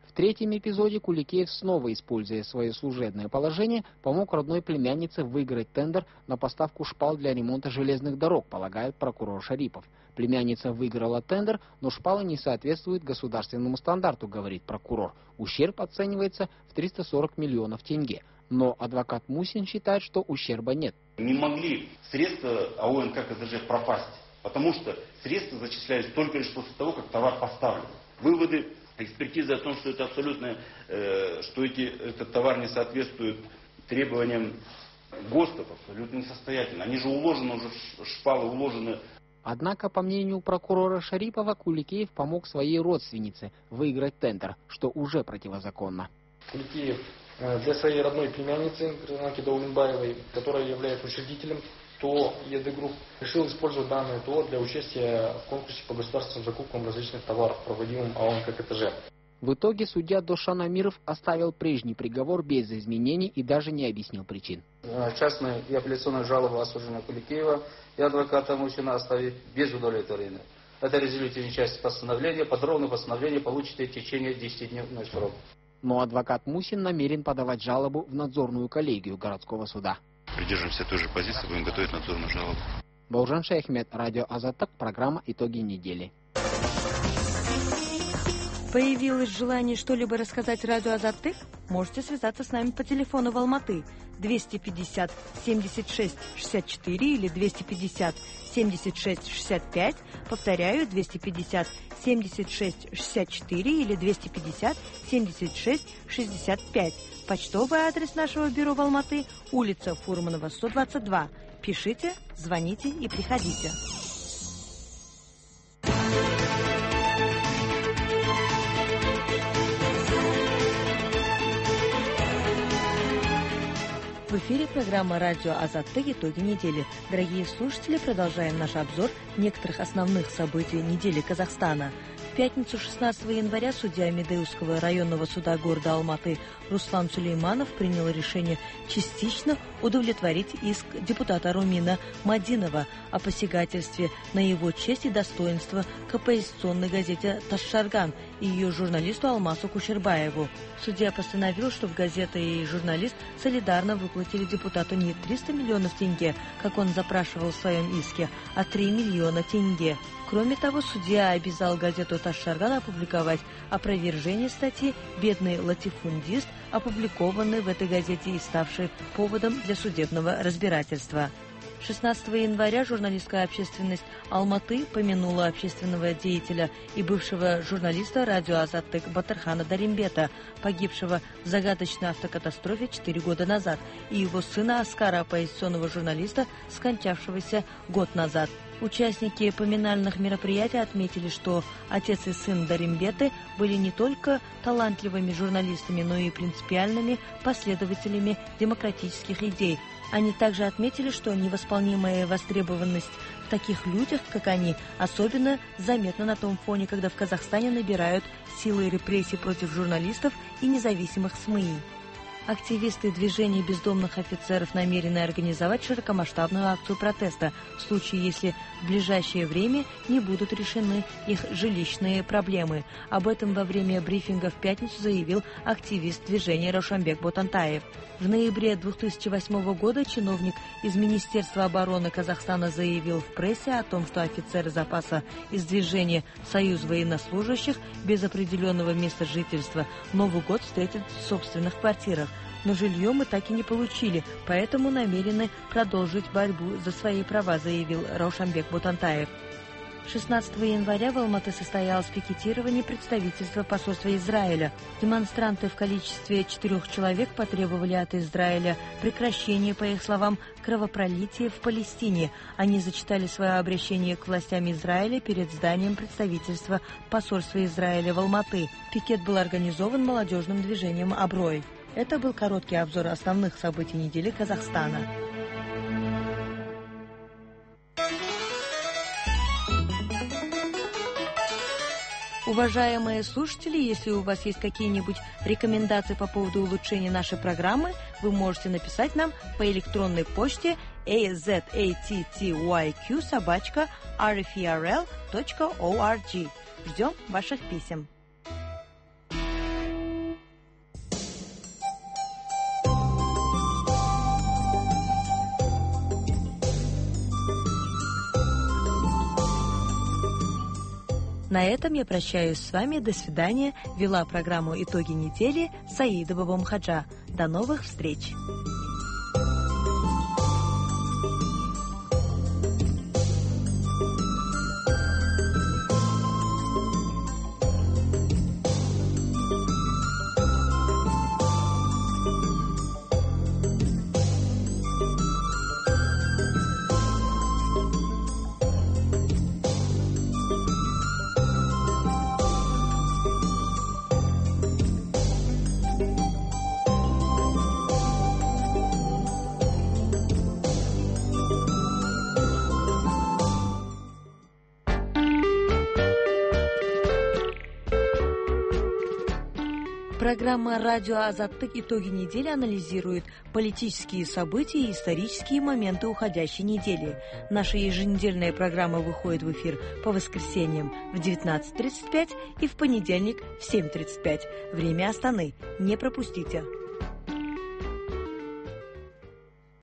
В третьем эпизоде Куликеев, снова используя свое служебное положение, помог родной племяннице выиграть тендер на поставку шпал для ремонта железных дорог, полагает прокурор Шарипов. Племянница выиграла тендер, но шпалы не соответствуют государственному стандарту, говорит прокурор. Ущерб оценивается в 340 миллионов тенге. Но адвокат Мусин считает, что ущерба нет. Не могли средства АО НК КЗЖ пропасть, потому что средства зачислялись только лишь после того, как товар поставлен. Выводы экспертизы о том, что это абсолютно, что этот товар не соответствует требованиям ГОСТов, абсолютно несостоятельны. Они же уложены, уже шпалы уложены. Однако, по мнению прокурора Шарипова, Куликеев помог своей родственнице выиграть тендер, что уже противозаконно. Куликеев для своей родной племянницы Ринанки Даулинбаевой, которая является учредителем ТО ЕД Групп, решил использовать данное ТО для участия в конкурсе по государственным закупкам различных товаров, проводимым АО НК КТЖ. В итоге судья Дошан Амиров оставил прежний приговор без изменений и даже не объяснил причин. Частную и апелляционную жалобу осужденного Куликеева и адвоката Мусина оставить без удовлетворения. Это резолютивная часть постановления. Подробное постановление получите в течение 10-дневного срока. Но адвокат Мусин намерен подавать жалобу в надзорную коллегию городского суда. Придерживаемся той же позиции, будем готовить надзорную жалобу. Бауыржан Шаяхмет, радио Азаттык, программа «Итоги недели». Появилось желание что-либо рассказать радио Азаттык? Можете связаться с нами по телефону в Алматы 250 76 64 или 250 76 65. Повторяю, 250 76 64 или 250 76 65. Почтовый адрес нашего бюро в Алматы – улица Фурманова, 122. Пишите, звоните и приходите. В эфире программа «Радио Азаттык. Итоги недели». Дорогие слушатели, продолжаем наш обзор некоторых основных событий недели Казахстана. В пятницу 16 января судья Медеуского районного суда города Алматы Руслан Сулейманов принял решение частично удовлетворить иск депутата Румина Мадинова о посягательстве на его честь и достоинство к оппозиционной газете «Ташшарган» и ее журналисту Алмасу Кушербаеву. Судья постановил, что в газета и журналист солидарно выплатили депутату не 300 миллионов тенге, как он запрашивал в своем иске, а 3 миллиона тенге. Кроме того, судья обязал газету «Ташшарган» опубликовать опровержение статьи «Бедный латифундист», опубликованной в этой газете и ставшей поводом для судебного разбирательства. 16 января журналистская общественность Алматы помянула общественного деятеля и бывшего журналиста радио Азаттык Батырхана Даримбета, погибшего в загадочной автокатастрофе 4 года назад, и его сына Аскара, оппозиционного журналиста, скончавшегося год назад. Участники поминальных мероприятий отметили, что отец и сын Даримбеты были не только талантливыми журналистами, но и принципиальными последователями демократических идей. Они также отметили, что невосполнимая востребованность в таких людях, как они, особенно заметна на том фоне, когда в Казахстане набирают силы репрессий против журналистов и независимых СМИ. Активисты движения бездомных офицеров намерены организовать широкомасштабную акцию протеста в случае, если в ближайшее время не будут решены их жилищные проблемы. Об этом во время брифинга в пятницу заявил активист движения Раушанбек Ботантаев. В ноябре 2008 года чиновник из Министерства обороны Казахстана заявил в прессе о том, что офицеры запаса из движения «Союз военнослужащих» без определенного места жительства Новый год встретят в собственных квартирах. Но жилье мы так и не получили, поэтому намерены продолжить борьбу за свои права, заявил Раушанбек Ботантаев. 16 января в Алматы состоялось пикетирование представительства посольства Израиля. Демонстранты в количестве 4 человек потребовали от Израиля прекращения, по их словам, кровопролития в Палестине. Они зачитали свое обращение к властям Израиля перед зданием представительства посольства Израиля в Алматы. Пикет был организован молодежным движением «Аброй». Это был короткий обзор основных событий недели Казахстана. Уважаемые слушатели, если у вас есть какие-нибудь рекомендации по поводу улучшения нашей программы, вы можете написать нам по электронной почте azattyq@rfrl.org. Ждем ваших писем. На этом я прощаюсь с вами. До свидания. Вела программу «Итоги недели» Саида Бабамхаджа. До новых встреч. Программа «Радио Азаттык. Итоги недели» анализирует политические события и исторические моменты уходящей недели. Наша еженедельная программа выходит в эфир по воскресеньям в 19:35 и в понедельник в 7:35. Время Астаны. Не пропустите.